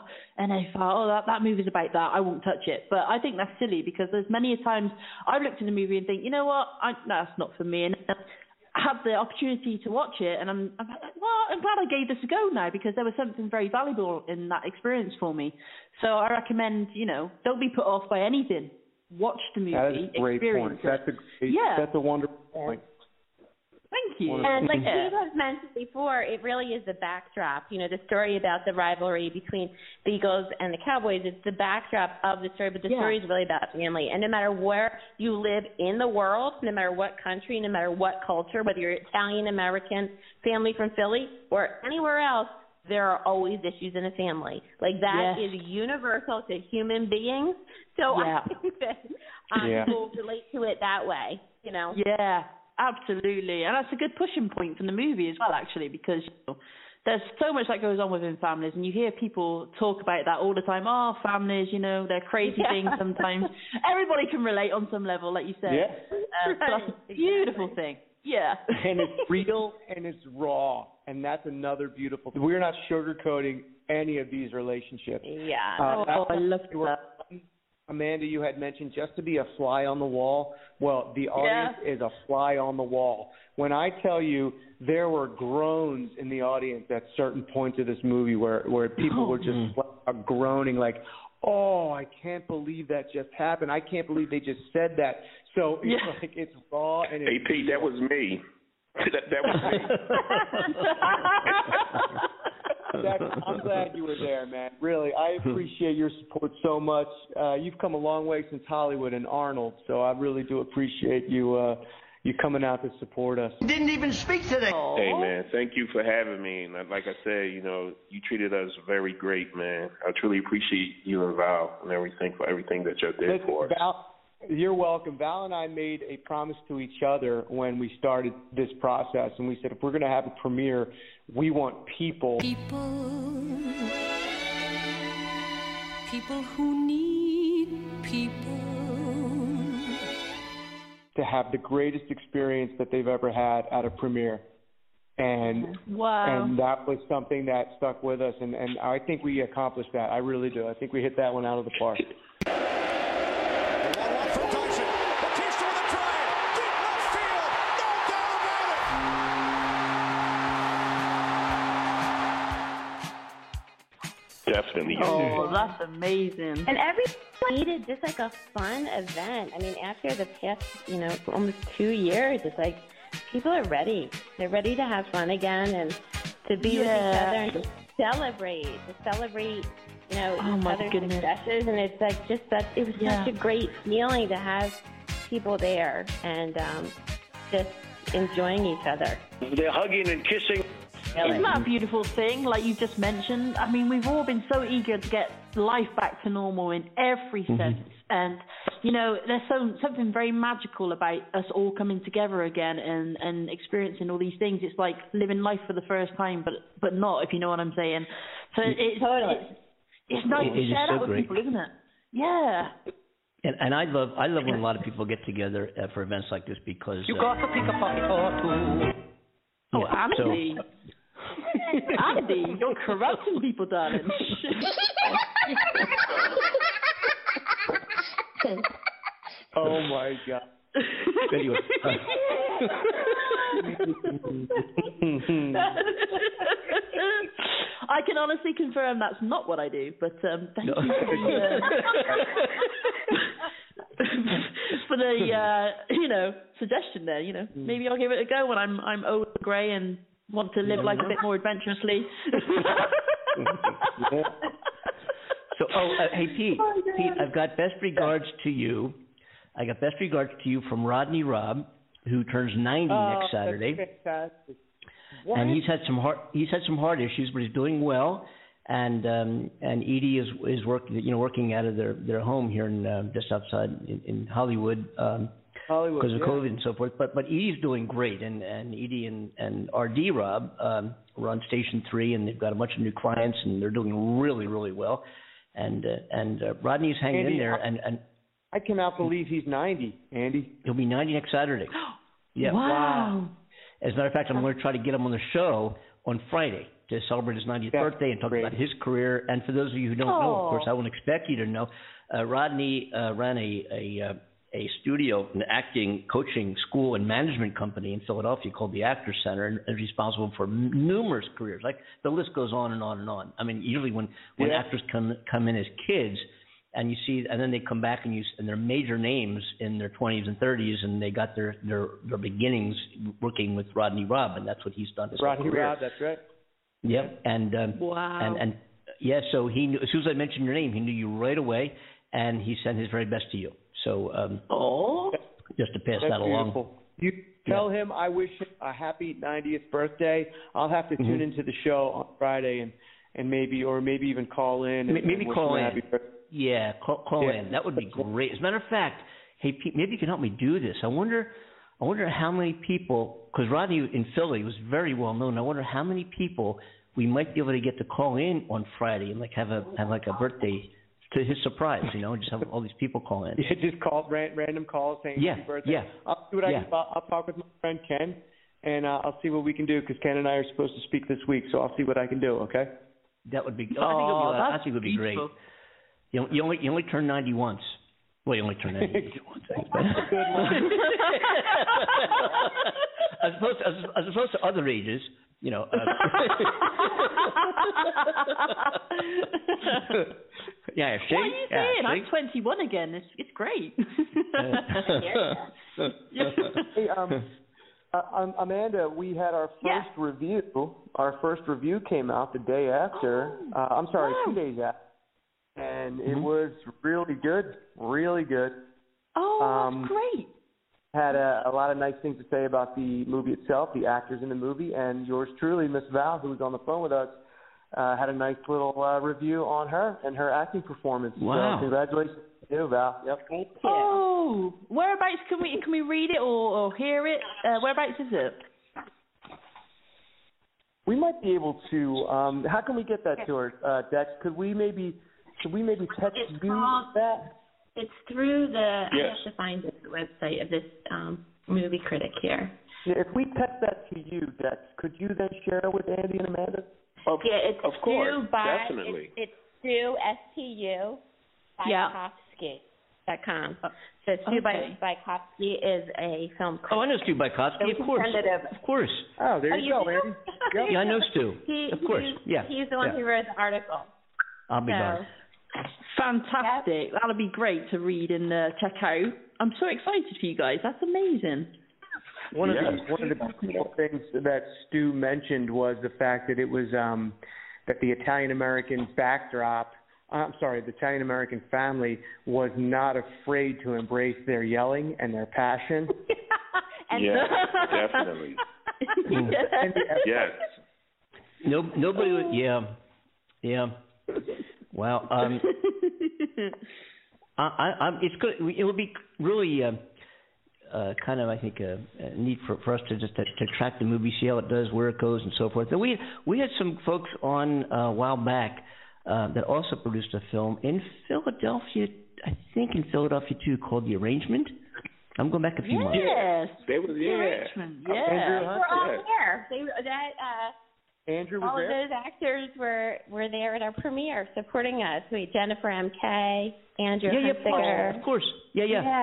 S9: NFL, that movie's about that, I won't touch it. But I think that's silly, because there's many times I've looked at the movie and think, you know what, that's not for me. And I had the opportunity to watch it, and I'm like, well, I'm glad I gave this a go now, because there was something very valuable in that experience for me. So I recommend, don't be put off by anything. Watch the movie,
S17: that is a great
S9: experience
S17: point.
S9: it.
S17: That's a wonderful point.
S9: Thank you.
S19: And like Steve has mentioned before, it really is the backdrop. You know, the story about the rivalry between the Eagles and the Cowboys, it's the backdrop of the story, but the story is really about family. And no matter where you live in the world, no matter what country, no matter what culture, whether you're Italian, American, family from Philly, or anywhere else, there are always issues in a family. Like that is universal to human beings. So I think that people relate to it that way, you know?
S9: Yeah, absolutely. And that's a good pushing point from the movie as well, actually, because there's so much that goes on within families, and you hear people talk about that all the time. Oh, families, you know, they're crazy things sometimes. Everybody can relate on some level, like you said.
S17: Yeah.
S9: So that's a beautiful thing. Yeah.
S17: And it's real and it's raw. And that's another beautiful thing. We're not sugarcoating any of these relationships.
S19: Yeah.
S17: I love that. Amanda, you had mentioned just to be a fly on the wall. Well, the audience is a fly on the wall. When I tell you there were groans in the audience at certain points of this movie where people were just groaning like, oh, I can't believe that just happened. I can't believe they just said that. So it's like it's raw and it's
S3: Pete, that was me. That was me.
S17: I'm glad you were there, man. Really, I appreciate your support so much. You've come a long way since Hollywood and Arnold, so I really do appreciate you coming out to support us.
S6: Didn't even speak today.
S3: Hey, man, thank you for having me. And like I said, you know, you treated us very great, man. I truly appreciate you and Val and everything for everything that you did for us.
S17: Val, you're welcome. Val and I made a promise to each other when we started this process, and we said if we're going to have a premiere, we want people
S7: who need people
S17: to have the greatest experience that they've ever had at a premiere. And and that was something that stuck with us, and I think we accomplished that. I really do. I think we hit that one out of the park.
S3: Definitely.
S9: Oh, that's amazing.
S19: And everyone needed just like a fun event. I mean, after the past, you know, almost 2 years, it's like people are ready. They're ready to have fun again and to be with each other and to celebrate, you know, each other's successes. And it's like just that, it was such a great feeling to have people there and just enjoying each other.
S6: They're hugging and kissing.
S9: Isn't that a beautiful thing, like you just mentioned? I mean, we've all been so eager to get life back to normal in every sense. And, you know, there's something very magical about us all coming together again and experiencing all these things. It's like living life for the first time, but not, if you know what I'm saying. So it's nice to share that with people, isn't it? Yeah.
S1: And I love when a lot of people get together for events like this because...
S6: You got to pick a pocket or two.
S9: Oh, Andy. Andy, you're corrupting people, darling.
S17: Oh, my God.
S1: Anyway.
S9: I can honestly confirm that's not what I do, but thank you for the you know, suggestion there. You know, maybe I'll give it a go when I'm old and grey and want to live life a bit more adventurously.
S1: So, hey, Pete, I've got best regards to you. I got best regards to you from Rodney Robb, who turns 90 next Saturday.
S17: That's fantastic.
S1: And he's had some heart issues, but he's doing well. And Edie is working out of their home here in just outside in Hollywood. Because of COVID and so forth. But Edie's doing great, and Edie and RD Rob were on Station 3, and they've got a bunch of new clients, and they're doing really, really well. And Rodney's hanging in there. And
S17: I cannot believe he's 90, Andy.
S1: He'll be 90 next Saturday. Yeah.
S9: Wow.
S1: As a matter of fact, I'm going to try to get him on the show on Friday to celebrate his 90th birthday and talk about his career. And for those of you who don't know, of course, I wouldn't expect you to know, Rodney ran a studio, an acting, coaching, school, and management company in Philadelphia called the Actors Center, and is responsible for numerous careers. Like, the list goes on and on and on. I mean, usually when actors come in as kids, and you see, and then they come back and they're major names in their 20s and 30s, and they got their beginnings working with Rodney Robb, and that's what he's done.
S17: Rodney Robb, that's right.
S1: Yep, and
S2: wow,
S1: and yeah, so he knew, as soon as I mentioned your name, he knew you right away, and he sent his very best to you. So just to pass that along.
S17: Beautiful. You tell him I wish him a happy 90th birthday. I'll have to tune into the show on Friday and maybe even call in.
S1: Maybe call in.
S17: Happy birthday.
S1: Yeah, call in. That would be great. As a matter of fact, hey Pete, maybe you can help me do this. I wonder how many people, because Rodney in Philly was very well known. I wonder how many people we might be able to get to call in on Friday and like have a birthday to his surprise. Just have all these people call in.
S17: Yeah, just call random calls saying happy birthday.
S1: Yeah.
S17: I'll see what I can. I'll talk with my friend Ken, and I'll see what we can do because Ken and I are supposed to speak this week. So I'll see what I can do. Okay.
S1: That would be. I think it would be great. You only turn 90 once. Well, you only turn 90 once. As opposed to other ages, Yeah, see?
S9: What are you saying? I'm 21 again. It's great.
S17: Hey, Amanda, we had our first review. Our first review came out the day after. 2 days after. And it was really good. Really good.
S9: Oh, that's great.
S17: Had a lot of nice things to say about the movie itself, the actors in the movie, and yours truly, Miss Val, who was on the phone with us, had a nice little review on her and her acting performance.
S1: Wow.
S17: So congratulations to you, Val. Yep.
S19: Thank you.
S9: Oh, whereabouts can we read it or hear it? Whereabouts is it?
S17: We might be able to. How can we get that to her, Dex? Should we maybe text you that?
S19: It's through the. I have to find the website of this movie critic here.
S17: Yeah, if we text that to you, Dex, could you then share it with Andy and Amanda?
S19: It's
S3: of course,
S19: definitely. It's Stu, S-T-U, Bykowski.com. So Stu Bykowski is a film critic.
S1: Oh, I know Stu Bykowski, of course. Of course.
S17: Oh, there you go, Andy.
S1: Yeah, I know Stu. Of course,
S19: He's the one who wrote the article.
S1: I'll be darned.
S9: Fantastic. That'll be great to read and check out. I'm so excited for you guys. That's amazing.
S17: One of the beautiful things that Stu mentioned was the fact that it was that the Italian-American the Italian-American family was not afraid to embrace their yelling and their passion.
S3: Definitely.
S1: Yes. Nobody would. Yeah. Wow. It's good. It would be really kind of, I think, neat for us to just to track the movie, see how it does, where it goes, and so forth. And we had some folks on a while back that also produced a film in Philadelphia. I think in Philadelphia too, called The Arrangement. I'm going back a few months.
S3: Yes, they was
S9: Arrangement.
S19: Yeah,
S17: Andrew
S19: Hunt, we're all there.
S17: Andrew was
S19: all
S17: there.
S19: All of those actors were there at our premiere supporting us. We had Jennifer M.K., Andrew Hunsicker.
S1: Of course. Yeah.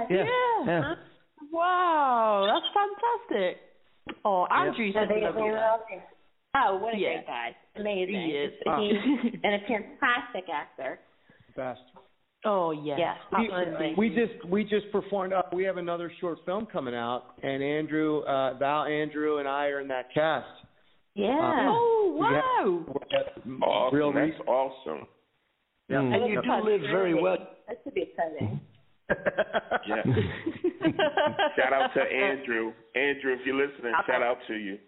S9: Wow, that's fantastic. Oh, Andrew's
S19: what a great guy. Amazing.
S9: He is.
S19: He's a fantastic actor.
S17: Best.
S9: Oh, yes.
S19: Yes, absolutely.
S17: We just performed. We have another short film coming out, and Andrew, Andrew, and I are in that cast.
S19: Yeah.
S9: Wow.
S3: That's awesome.
S17: Yeah.
S1: And you do live very well.
S19: That should be exciting.
S3: Yeah. Shout out to Andrew. Andrew, if you're listening, shout out to you.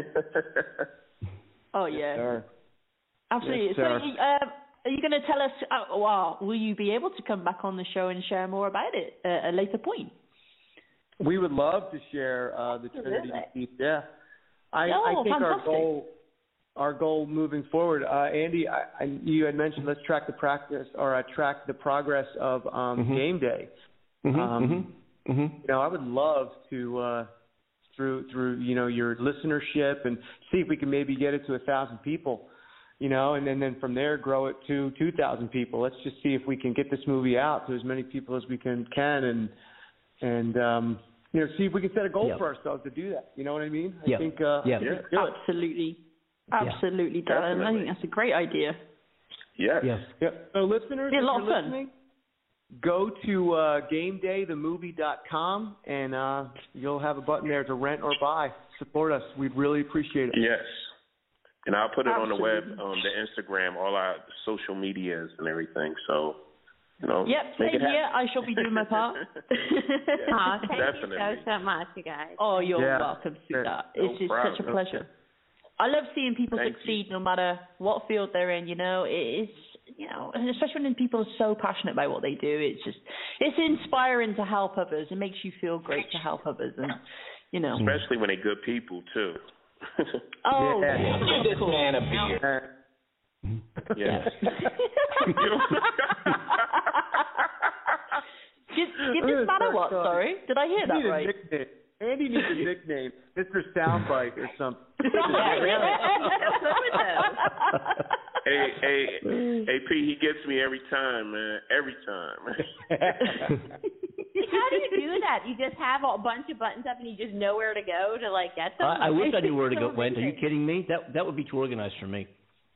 S9: Oh, yeah.
S17: Sir.
S9: Absolutely.
S17: Yes,
S9: so,
S17: sir.
S9: are you going to tell us, will you be able to come back on the show and share more about it at a later point?
S17: We would love to share the Trinity Defeat. Yeah. I think
S9: fantastic.
S17: our goal moving forward, Andy, you had mentioned let's track the track the progress of Game Day. I would love to through your listenership and see if we can maybe get it to 1,000 people, and then from there grow it to 2,000 people. Let's just see if we can get this movie out to as many people as we can and see if we can set a goal for ourselves to do that. You know what I mean? I think
S9: absolutely. Absolutely, Darren. I think that's a great idea.
S3: Yes.
S17: So listeners,
S9: a lot of fun.
S17: go to GameDayTheMovie.com, and you'll have a button there to rent or buy. Support us. We'd really appreciate it.
S3: Yes. And I'll put it on the web, the Instagram, all our social medias and everything. So,
S9: Yep, same here. I shall be doing my part.
S19: Thank you so much, you guys.
S9: Oh, you're welcome to that. It's just such a pleasure. I love seeing people succeed no matter what field they're in, It's, and especially when people are so passionate about what they do, it's inspiring to help others. It makes you feel great to help others, and,
S3: Especially when they're good people, too.
S9: Oh,
S6: Give this man a beer.
S3: Yes.
S9: Did this matter what? Sorry, did I hear that right?
S17: Andy needs a nickname, Mr. Soundbite or something.
S3: Hey, P, he gets me every time, man. Every time.
S19: How do you do that? You just have a bunch of buttons up and you just know where to go to get them?
S1: I wish I knew where to go, Went. Are you kidding me? That would be too organized for me.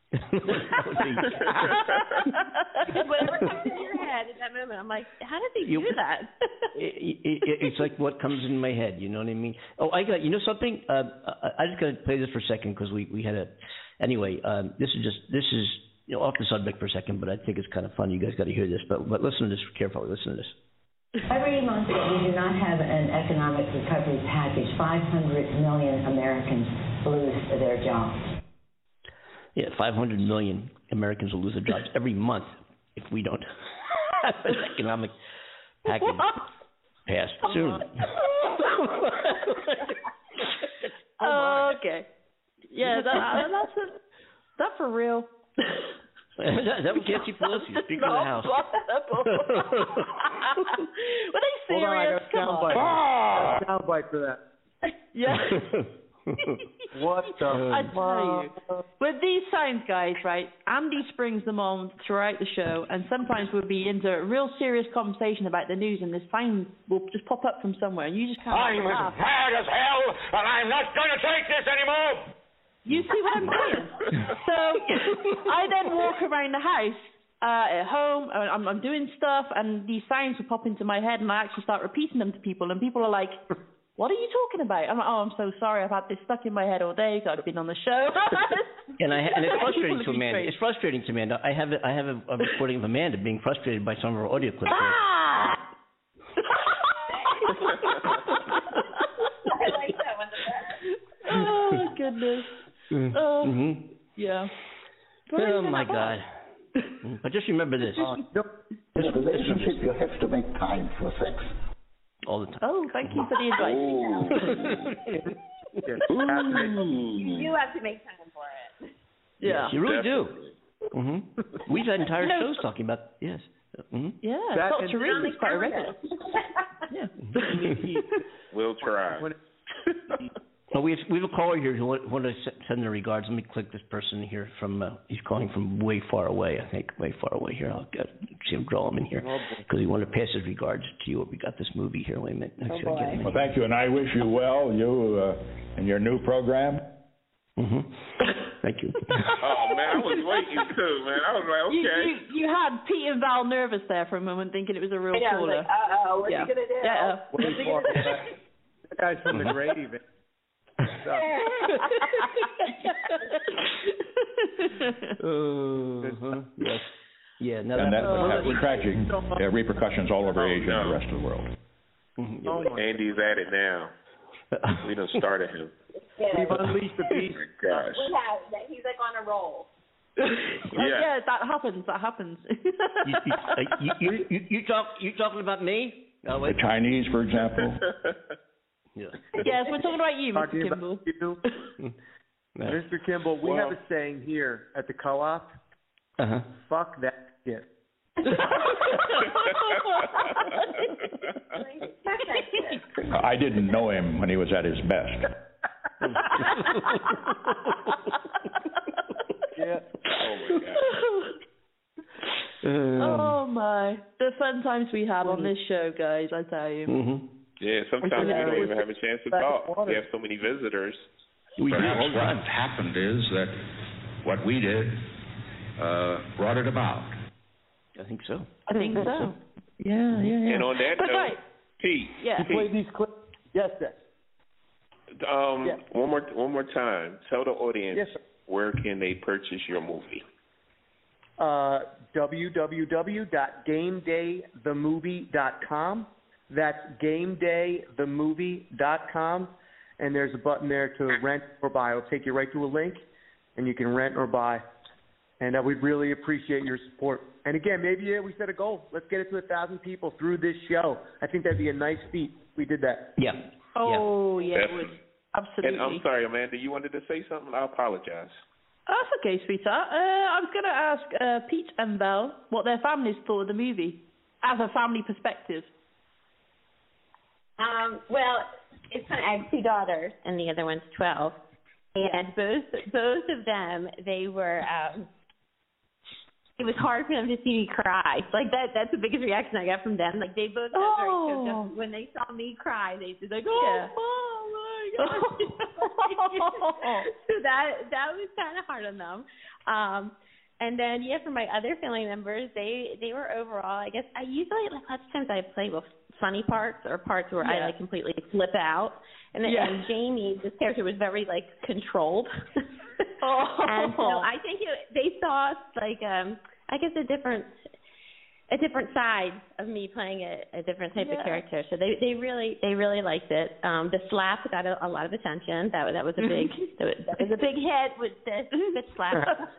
S19: Whatever comes in your head at that moment, I'm like, how did they do that?
S1: It's like what comes in my head. You know what I mean? Oh, I got. You know something? I just got to play this for a second because we had a. Anyway, this is off the subject for a second, but I think it's kind of fun. You guys got to hear this, but listen to this carefully. Listen to this.
S20: Every month that we do not have an economic recovery package, 500 million Americans lose their jobs.
S1: Yeah, 500 million Americans will lose their jobs every month if we don't have an economic package passed soon.
S9: Okay. Yeah, that's for real.
S1: That was Nancy Pelosi, Speaker of the House.
S9: Were they serious?
S17: Hold on, I got a soundbite for that.
S9: Yeah.
S17: What the?
S9: I tell you, with these signs, guys, right? Andy springs them on throughout the show, and sometimes we'll be into a real serious conversation about the news, and this sign will just pop up from somewhere, and you just can't.
S8: I'm as mad as hell, and I'm not going to take this anymore.
S9: You see what I'm saying? So I then walk around the house at home. I'm doing stuff, and these signs will pop into my head, and I actually start repeating them to people, and people are like, "What are you talking about?" I'm like, "Oh, I'm so sorry. I've had this stuck in my head all day. I've been on the show."
S1: and it's frustrating to Amanda. It's frustrating to Amanda. I have a recording of Amanda being frustrated by some of her audio clips.
S19: I like that one the best.
S9: Oh goodness. Yeah.
S1: Oh my God. But just remember this.
S21: In a relationship, you have to make time for sex.
S1: All the time.
S9: Oh, thank you for the advice.
S19: You do have to make time for it.
S9: Yeah.
S1: Yes, you really do. We've had entire shows talking about Yeah.
S9: Yeah. Dr. Reed is quite regular. Yeah.
S3: We'll try.
S1: Well, we have a caller here who want to send their regards. Let me click this person here from. He's calling from way far away. I think way far away here. I'll see him draw him in here because he wanted to pass his regards to you. We got this movie here. Wait a minute.
S21: Well, thank you, and I wish you well. You and your new program.
S1: Thank you.
S3: Oh man, I was waiting too, man. I was like, okay.
S9: You had Pete and Val nervous there for a moment, thinking it was a real caller.
S19: Like, what's he gonna do?
S9: Yeah.
S17: What's he gonna do? That guy's from the Grady, man.
S1: Yes. Yeah. No,
S21: and that would have tragic repercussions all over Asia and the rest of the world.
S3: Andy's at it now. We done started him.
S17: We've unleashed the beast.
S3: Oh my gosh.
S19: We have. He's like on a roll.
S9: Yeah, that happens.
S1: You talking about me? Oh, wait.
S21: The Chinese, for example.
S1: Yeah.
S9: Yes, we're talking about you, Mr. Kimball.
S17: Mr. Kimball, we have a saying here at the co-op. Fuck that shit.
S21: I didn't know him when he was at his best.
S17: Yeah.
S3: Oh my God.
S9: Oh my! The fun times we have on this show, guys. I tell you.
S3: Yeah, sometimes we don't even have a chance to talk. We have so many visitors.
S15: Perhaps what happened is that what we did brought it about.
S1: I think so.
S9: I think so.
S2: Yeah.
S3: And on that
S2: That's
S3: note,
S2: right.
S3: Pete.
S2: Yeah.
S17: Play these clips. Yes, sir.
S3: One more time. Tell the audience
S17: Yes, sir.
S3: where can they purchase your movie.
S17: www.gamedaythemovie.com. That's gamedaythemovie.com. And there's a button there to rent or buy. It'll take you right to a link, and you can rent or buy. And we'd really appreciate your support. And again, maybe we set a goal. Let's get it to 1,000 people through this show. I think that'd be a nice feat if we did that.
S1: Yeah.
S2: Oh, yeah, it would. Absolutely.
S3: And I'm sorry, Amanda, you wanted to say something? I apologize.
S2: That's okay, sweetheart. I was going to ask Pete and Val what their families thought of the movie, as a family perspective.
S19: Well, it's funny. I have 2 daughters, and the other one's 12. And both of them, they were. It was hard for them to see me cry. Like that's the biggest reaction I got from them. Like they both got very choked up when they saw me cry. They said like, "Oh, Mom, my gosh!" So that was kind of hard on them. And then for my other family members, they were overall. I guess I usually lots of times I play with funny parts or parts where I like completely flip out. And Jamie, this character, was very like controlled. And so I think they saw like I guess a different side of me playing a different type of character. So they really liked it. The slap got a lot of attention. That was a big that was a big hit with the spit slap.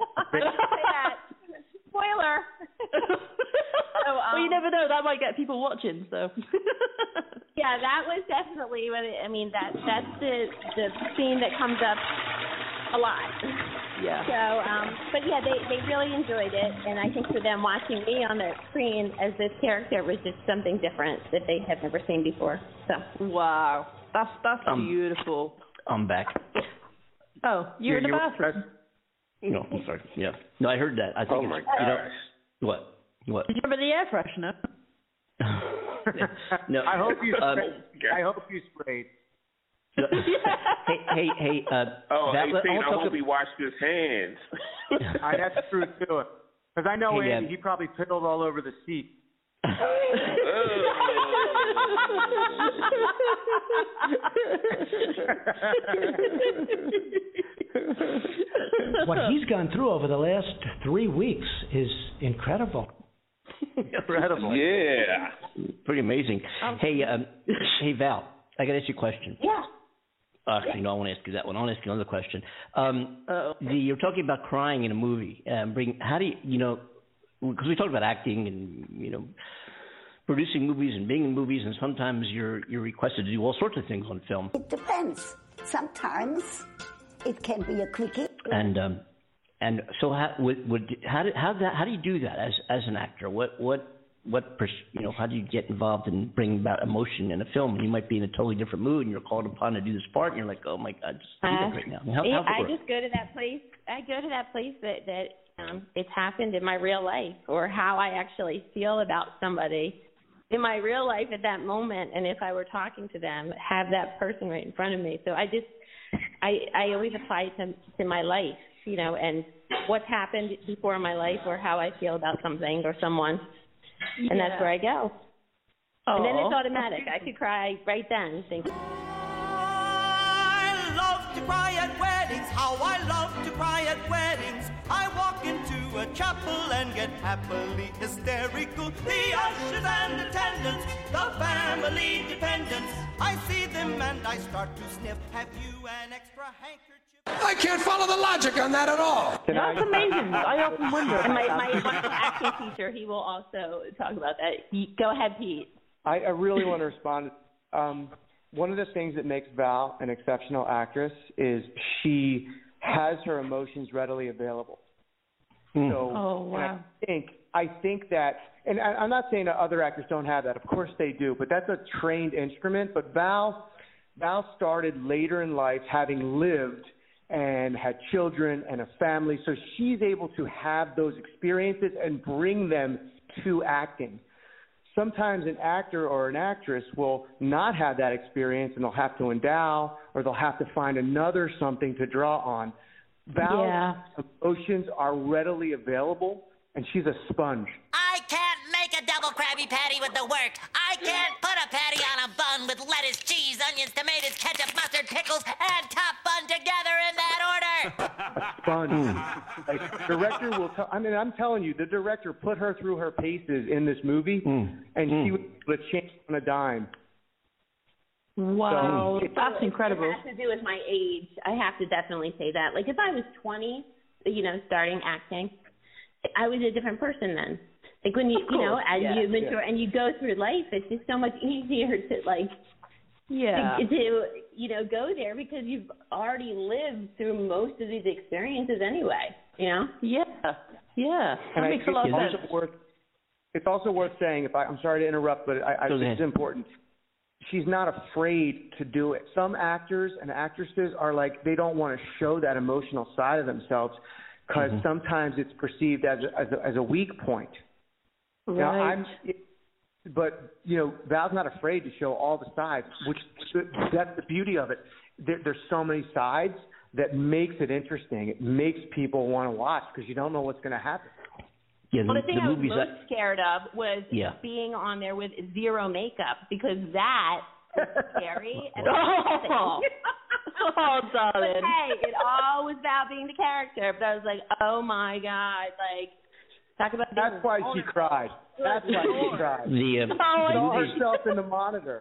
S19: Spoiler. So,
S2: well, you never know. That might get people watching. So.
S19: Yeah, that was definitely what that's the scene that comes up a lot.
S2: Yeah.
S19: So, but yeah, they really enjoyed it, and I think for them watching me on the screen as this character was just something different that they have never seen before. So.
S2: Wow, that's beautiful.
S1: I'm back.
S2: Oh, you're in the bathroom.
S1: No, I'm sorry. Yeah. No, I heard that. I think
S3: my gosh.
S1: What?
S2: Did you remember the air freshener?
S1: No.
S17: I hope you sprayed.
S1: Hey,
S3: Pete, I hope he washed his hands.
S17: That's true too. Because I know Andy, he probably piddled all over the seat.
S11: What he's gone through over the last 3 weeks is incredible.
S17: Incredible.
S3: Yeah.
S1: Pretty amazing. Hey, Val, I got to ask you a question.
S19: Yeah.
S1: Actually, no, I won't ask you that one. I'll ask you another question. You're talking about crying in a movie. How do you, because we talked about acting and, producing movies and being in movies, and sometimes you're requested to do all sorts of things on film.
S4: It depends. Sometimes it can be a quickie.
S1: And so how do you do that as an actor? How do you get involved in bringing about emotion in a film? You might be in a totally different mood, and you're called upon to do this part, and you're like, oh my God, just do that right now. How's it work?
S19: I just go to that place. I go to that place that it's happened in my real life, or how I actually feel about somebody in my real life at that moment. And if I were talking to them, have that person right in front of me. So I always apply it to my life, and what's happened before in my life, or how I feel about something or someone. And that's where I go. And then it's automatic. I could cry right then.
S10: I love to cry at weddings. How I love to cry at weddings. I walk into a chapel and get happily hysterical. The ushers and attendants, the family dependents. I see them and I start to sniff. Have you an extra handkerchief?
S8: I can't follow the logic on that at all.
S2: That's amazing. I often wonder.
S19: And my wonderful acting teacher, he will also talk about that. Go ahead, Pete.
S17: I really want to respond. One of the things that makes Val an exceptional actress is she has her emotions readily available. So,
S2: wow.
S17: I think that, and I'm not saying that other actors don't have that. Of course they do, but that's a trained instrument. But Val started later in life, having lived and had children and a family, so she's able to have those experiences and bring them to acting. Sometimes an actor or an actress will not have that experience, and they'll have to endow, or they'll have to find another something to draw on. Val's emotions are readily available, and she's a sponge.
S22: I can't make a double Krabby
S5: Krabby Patty with the work. I can't put a patty on a bun with lettuce, cheese, onions, tomatoes, ketchup, mustard, pickles, and top bun together in that order.
S17: Fun. Like, director will tell. I mean, I'm telling you, the director put her through her paces in this movie, and she was able to change on a dime.
S9: Wow,
S17: So,
S9: that's incredible.
S19: It has to do with my age. I have to definitely say that. Like, if I was 20, starting acting, I was a different person then. Like, when you as you mature and you go through life, it's just so much easier to to go there because you've already lived through most of these experiences anyway.
S9: Yeah. That
S17: and
S9: makes a lot of sense.
S17: It's also worth saying, I'm sorry to interrupt, but I think it's important. She's not afraid to do it. Some actors and actresses are like, they don't want to show that emotional side of themselves because sometimes it's perceived as a weak point.
S9: Right.
S17: But Val's not afraid to show all the sides, which that's the beauty of it. There's so many sides that makes it interesting. It makes people want to watch because you don't know what's going to happen.
S1: Yeah,
S19: the thing I was most scared of was being on there with zero makeup because that was scary. And
S9: darling.
S19: But hey, it all was about being the character. But I was like, oh my God, like, talk about.
S17: That's why she cried. That's why she cried. She saw herself in the monitor.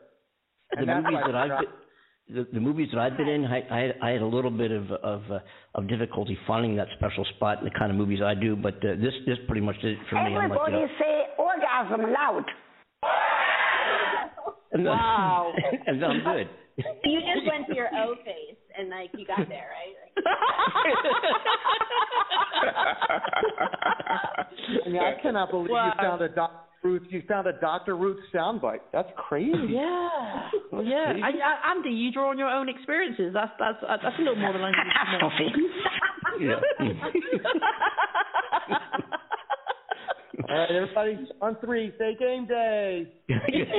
S1: The movies that I've been in, I had a little bit of difficulty finding that special spot in the kind of movies I do, but this pretty much did it for me.
S4: Everybody say orgasm loud.
S9: Wow.
S1: And I'm good.
S19: You just went to your O face and you got there, right?
S17: I mean, I cannot believe you found a Dr. Ruth soundbite. That's crazy.
S9: Yeah. Andy, you draw on your own experiences. That's a little more than I need to know.
S17: All right, everybody, on three, say game day.
S9: 1,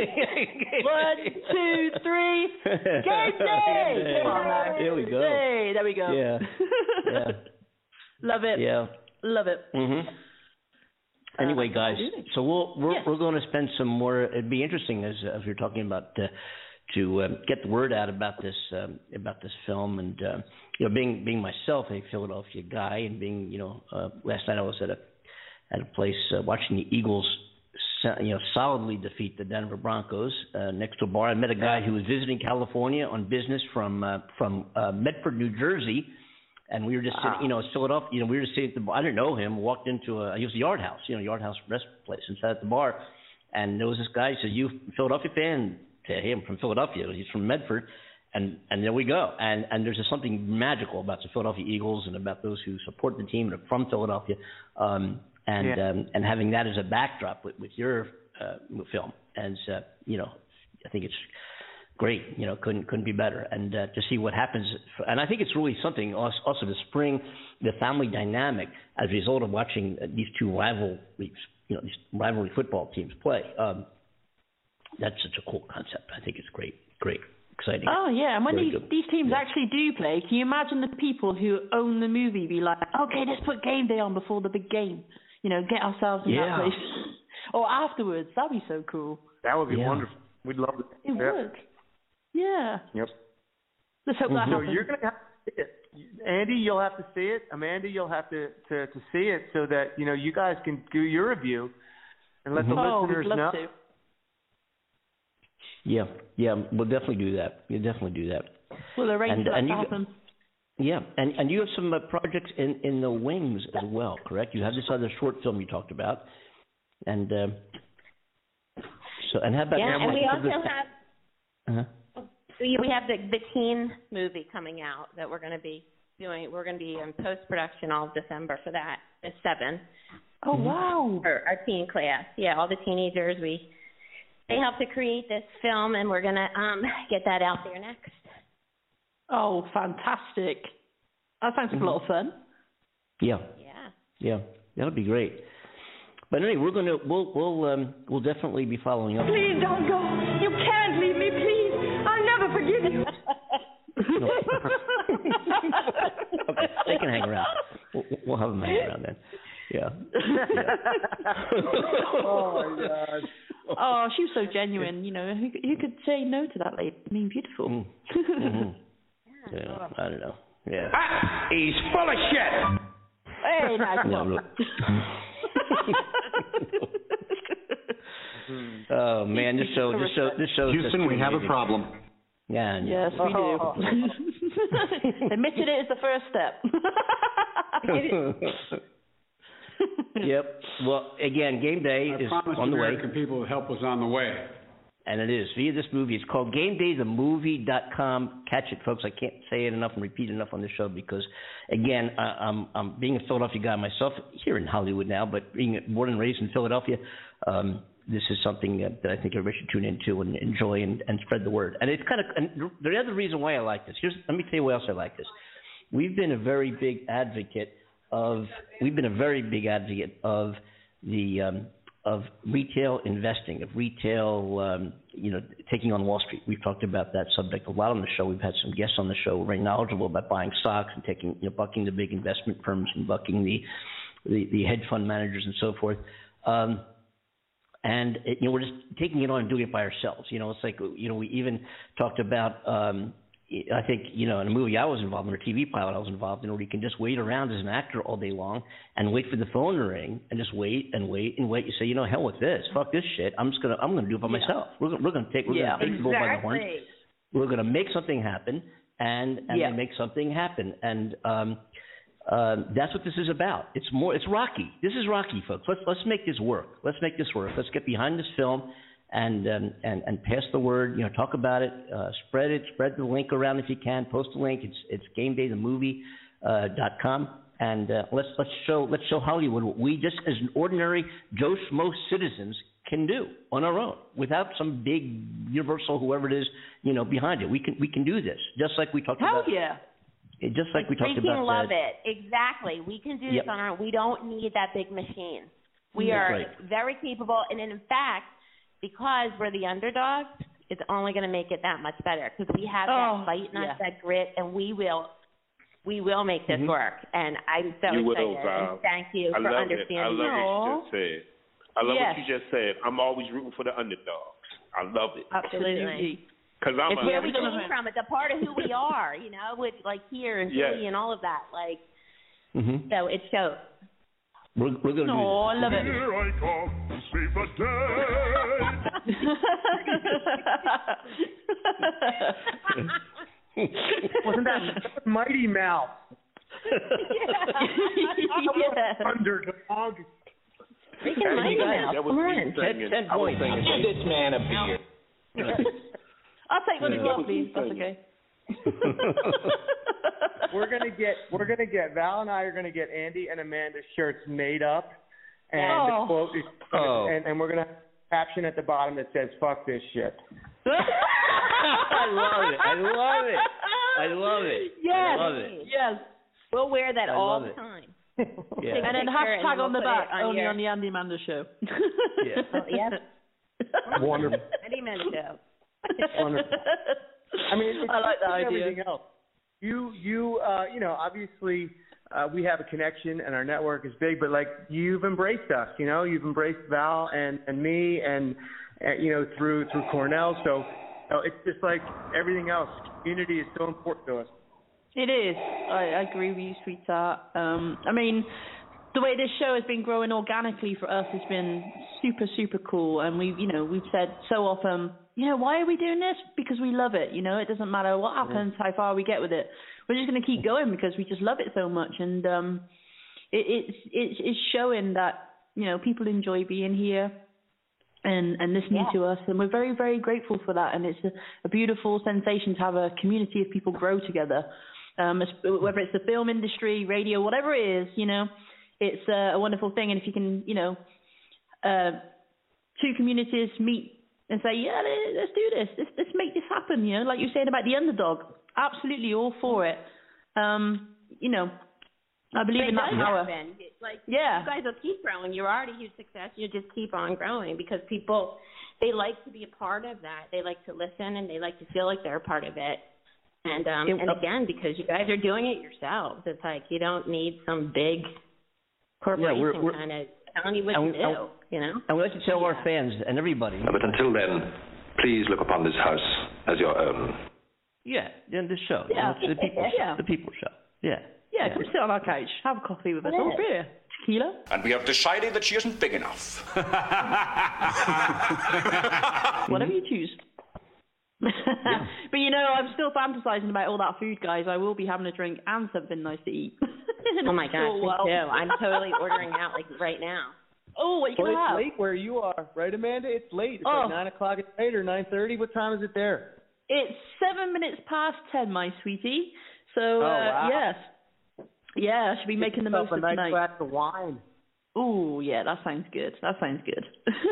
S9: 2, 3, game day!
S1: Come on, here we go.
S9: There we go.
S1: Yeah. Love it. Yeah.
S9: Love it.
S1: Anyway, guys, so we're going to spend some more. It'd be interesting as we're talking about to get the word out about this film, and being myself a Philadelphia guy, and being last night I was at a place watching the Eagles solidly defeat the Denver Broncos next to a bar. I met a guy who was visiting California on business from Medford, New Jersey. And we were just sitting, it's Philadelphia, we were just sitting at the bar. I didn't know him, walked into he was the Yard House, Yard House restaurant place, and sat at the bar. And there was this guy, he said, "You a Philadelphia fan?" Hey, I'm from Philadelphia. He's from Medford. And there we go. And there's just something magical about the Philadelphia Eagles and about those who support the team and are from Philadelphia. And having that as a backdrop with your film. And, I think it's great, couldn't be better, and to see what happens. And I think it's really something also the spring, the family dynamic as a result of watching these two these rivalry football teams play. That's such a cool concept. I think it's great, exciting.
S9: Oh yeah, and when these teams actually do play, can you imagine the people who own the movie be like, okay, let's put game day on before the big game, get ourselves in that place, or afterwards? That'd be so cool.
S17: That would be wonderful. We'd love it.
S9: It would. Yeah.
S17: Yep.
S9: Let's hope that happens.
S17: So you're going to have to see it. Andy, you'll have to see it. Amanda, you'll have to see it so that, you guys can do your review and let the listeners know.
S9: To.
S1: Yeah, we'll definitely do that.
S9: We'll arrange that to happen.
S1: Yeah, and you have some projects in the wings as well, correct? You have this other short film you talked about. And so, and how about...
S19: Yeah, and we also have...
S1: Uh-huh.
S19: So we have the teen movie coming out that we're going to be doing. We're going to be in post-production all of December for that. It's 7.
S9: Oh, wow.
S19: For our teen class. Yeah, all the teenagers. They helped to create this film, and we're going to get that out there next.
S9: Oh, fantastic. That sounds like a lot of fun.
S1: Yeah, that'll be great. But anyway, we'll definitely be following up.
S4: Please don't go. You can't leave me, please. I'll never forgive you.
S1: Okay, they can hang around. We'll have them hang around then. Yeah.
S17: Oh my God.
S9: Oh, she was so genuine. You know, who could say no to that lady? I mean, beautiful.
S1: Mm-hmm. Yeah, I don't know. Yeah.
S8: He's full of shit.
S9: Hey, nice one.
S1: Oh man, this show.
S15: Houston, we have a problem.
S1: Yeah.
S9: Yes, we do. Admitting it is the first step.
S1: Yep. Well, again, game day is on the way.
S12: American people help was on the way.
S1: And it is via this movie. It's called GameDayTheMovie.com. Catch it, folks. I can't say it enough and repeat it enough on the show because, again, I'm being a Philadelphia guy myself here in Hollywood now, but being born and raised in Philadelphia, this is something that I think everybody should tune into and enjoy and spread the word. And it's kind of and the other reason why I like this. Let me tell you why else I like this. We've been a very big advocate of the of retail investing, of retail, taking on Wall Street. We've talked about that subject a lot on the show. We've had some guests on the show very knowledgeable about buying stocks and taking, bucking the big investment firms and bucking the hedge fund managers and so forth. And we're just taking it on and doing it by ourselves. It's like, we even talked about, I think, in a movie I was involved in, or a TV pilot I was involved in, where you can just wait around as an actor all day long and wait for the phone to ring and just wait and wait and wait. You say, hell with this, fuck this shit. I'm gonna do it by myself. We're gonna take the bull by the horns. We're gonna make something happen, and then make something happen. And that's what this is about. It's Rocky. This is Rocky, folks. Let's make this work. Let's make this work. Let's get behind this film. And pass the word. Talk about it. Spread it. Spread the link around if you can. Post the link. It's GameDayTheMovie.com. And let's show Hollywood what we just as an ordinary Joe Schmo citizens can do on our own without some big universal whoever it is behind it. We can do this just like we talked about.
S9: Hell yeah.
S1: Just like we talked about.
S19: Freaking love it. Exactly. We can do this on our own. We don't need that big machine. We are very capable, and in fact, because we're the underdogs, it's only going to make it that much better because we have that fight in us, that grit, and we will make this work. And I'm so excited. And thank you for understanding.
S3: I love what you just said. I love what you just said. I'm always rooting for the underdogs. I love it.
S19: Absolutely.
S3: Because
S19: it's where we came from. It's a part of who we are, with here and Philly and all of that. So it shows.
S1: We're going to do this.
S9: Oh, I love it.
S8: Here I come to save the day.
S17: Wasn't that Mighty Mouse? Underdog.
S19: Freaking Mighty Mouse. Come on.
S1: 10 points.
S6: Give this man a beer.
S9: I'll take one as well, please. That's okay.
S17: We're gonna get Val and I are gonna get Andy and Amanda's shirts made up, and the quote is, and we're gonna have a caption at the bottom that says "fuck this shit."
S1: I love it.
S9: Yes.
S19: We'll wear that all the time.
S9: Yeah. And then hashtag on the back, only on the Andy Amanda Show.
S17: Wonderful.
S19: Andy Amanda Show.
S17: Wonderful. I mean,
S9: I like that idea.
S17: Everything else. You obviously we have a connection and our network is big, but you've embraced us. You've embraced Val and me and through Cornell. So it's just like everything else. Community is so important to us. It
S9: is. I agree with you, sweetheart. I mean, the way this show has been growing organically for us has been super, super cool. And we've said so often, why are we doing this? Because we love it. It doesn't matter what happens, how far we get with it. We're just going to keep going because we just love it so much. And it's showing that, people enjoy being here and listening to us. And we're very, very grateful for that. And it's a beautiful sensation to have a community of people grow together. Whether it's the film industry, radio, whatever it is, it's a wonderful thing. And if you can, two communities meet and say, let's do this. Let's make this happen. Like you were saying about the underdog, absolutely all for it. I believe in that power.
S19: You guys will keep growing. You're already a huge success. You just keep on growing because people, they like to be a part of that. They like to listen and they like to feel like they're a part of it. And again, because you guys are doing it yourselves, it's like you don't need some big corporation kind of telling you what to do, you know?
S1: And we like to tell our fans and everybody.
S14: But until then, please look upon this house as your own.
S1: Yeah, in the show.
S9: Yeah.
S1: It's the people show. Yeah.
S9: Yeah, come sit on our couch, have a coffee with us, or a beer, tequila.
S22: And we have decided that she isn't big enough.
S9: Whatever you choose. But you know, I'm still fantasizing about all that food, guys. I will be having a drink and something nice to eat.
S19: Oh my gosh, me too. I'm totally ordering out like right now.
S9: Oh, what you gonna have?
S17: It's late where you are, right, Amanda? It's late. It's like 9 o'clock at night or 9:30. What time is it there?
S9: It's 7 minutes past 10, my sweetie. So
S17: wow.
S9: yes, yeah, I should be making the most of tonight.
S17: A nice glass of wine.
S9: Ooh, yeah, that sounds good. That sounds good.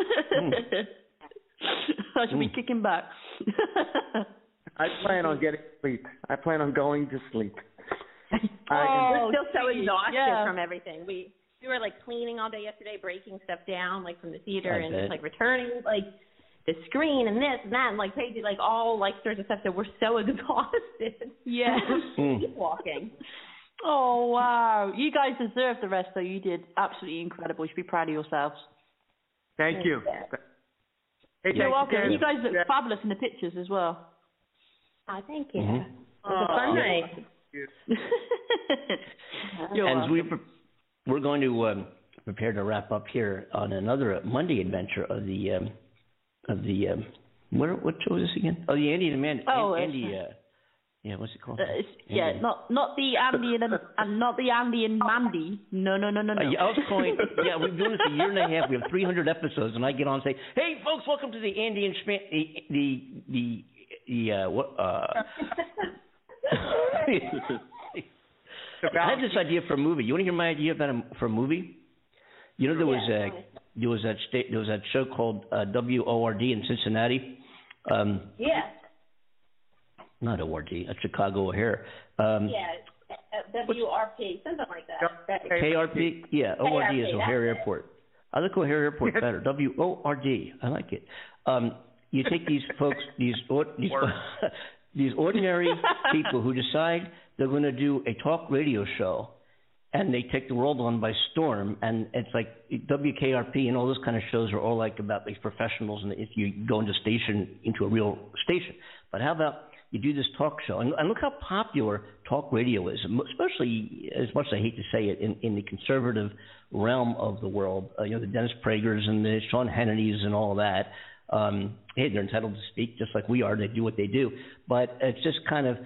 S9: I should be kicking back.
S17: I plan on getting sleep. I plan on going to sleep.
S19: We're still so exhausted from everything. We were like cleaning all day yesterday, breaking stuff down like from the theater and just like returning like the screen and this and that and like crazy like all like sorts of stuff. So we're so exhausted.
S9: Yeah.
S19: Walking.
S9: Oh wow. You guys deserve the rest though. You did absolutely incredible. You should be proud of yourselves.
S17: Thank you.
S9: Hey, you're welcome. You guys look fabulous in the pictures as well.
S19: Oh, thank you. It was a fun night.
S1: And we're going to prepare to wrap up here on another Monday adventure of the what show is this again? Oh, the Andy and Amanda. Yeah, what's it called?
S9: Not the Andy and not the Andy and Mandy. No.
S1: I was calling. Yeah, we've been doing this a year and a half. We have 300 episodes, and I get on and say, "Hey, folks, welcome to the Andy and I had this idea for a movie. You want to hear my idea for a movie? You know, there was that show called WORD in Cincinnati. Not ORD, Chicago O'Hare.
S19: WRP, something like that.
S1: KRP, yeah, ORD is O'Hare Airport. I like O'Hare Airport better. WORD, I like it. You take these folks, these ordinary people who decide they're going to do a talk radio show, and they take the world on by storm. And it's like WKRP and all those kind of shows are all like about these professionals, and if you go into a real station. But how about you do this talk show, and look how popular talk radio is, especially, as much as I hate to say it, in the conservative realm of the world. The Dennis Pragers and the Sean Hannitys and all that. Hey, they're entitled to speak just like we are. They do what they do. But it's just kind of,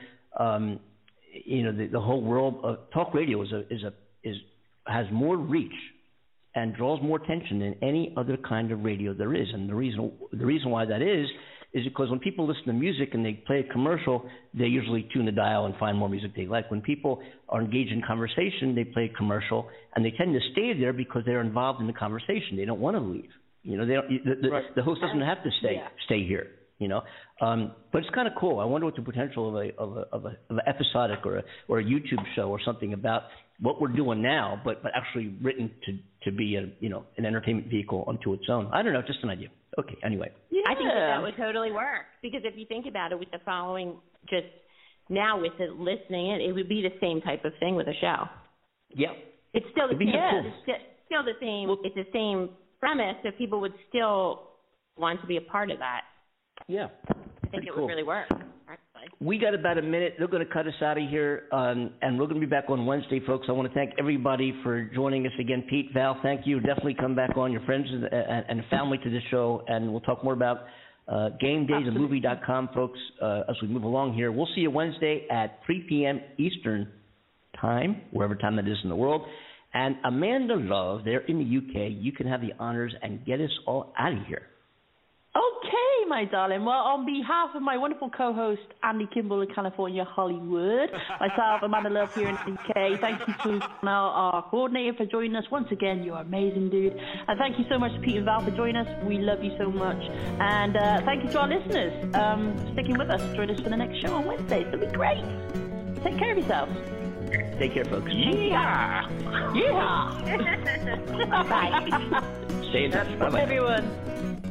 S1: the whole world of talk radio has more reach and draws more attention than any other kind of radio there is. And the reason why that is because when people listen to music and they play a commercial, they usually tune the dial and find more music they like. When people are engaged in conversation, they play a commercial, and they tend to stay there because they're involved in the conversation. They don't want to leave. The host doesn't have to stay here. But it's kind of cool. I wonder what the potential of an episodic or a YouTube show or something about what we're doing now, but actually written to be an entertainment vehicle unto its own. I don't know, just an idea. Okay, anyway.
S19: Yeah. I think that would totally work, because if you think about it, with the following, just now with the listening in, it would be the same type of thing with a show.
S1: Yeah.
S19: It's still the same. It's still the same. It's the same premise, so people would still want to be a part of that.
S1: Yeah.
S19: I think it would really work.
S1: We got about a minute. They're going to cut us out of here, and we're going to be back on Wednesday, folks. I want to thank everybody for joining us again. Pete, Val, thank you. Definitely come back on, your friends and family to this show, and we'll talk more about GameDaysAndMovie.com, folks, as we move along here. We'll see you Wednesday at 3 p.m. Eastern time, wherever time it is in the world. And Amanda Love, there in the UK, you can have the honors and get us all out of here.
S9: Okay, my darling. Well, on behalf of my wonderful co-host, Andy Kimball in California, Hollywood, myself, Amanda Love here in the UK, thank you to Mel, our coordinator, for joining us. Once again, you're amazing, dude. And thank you so much to Pete and Val for joining us. We love you so much. And thank you to our listeners for sticking with us. Join us for the next show on Wednesday. It'll be great. Take care of yourselves.
S1: Take care, folks.
S9: Yeah.
S19: Bye.
S1: Stay in touch. Bye-bye.
S9: Everyone.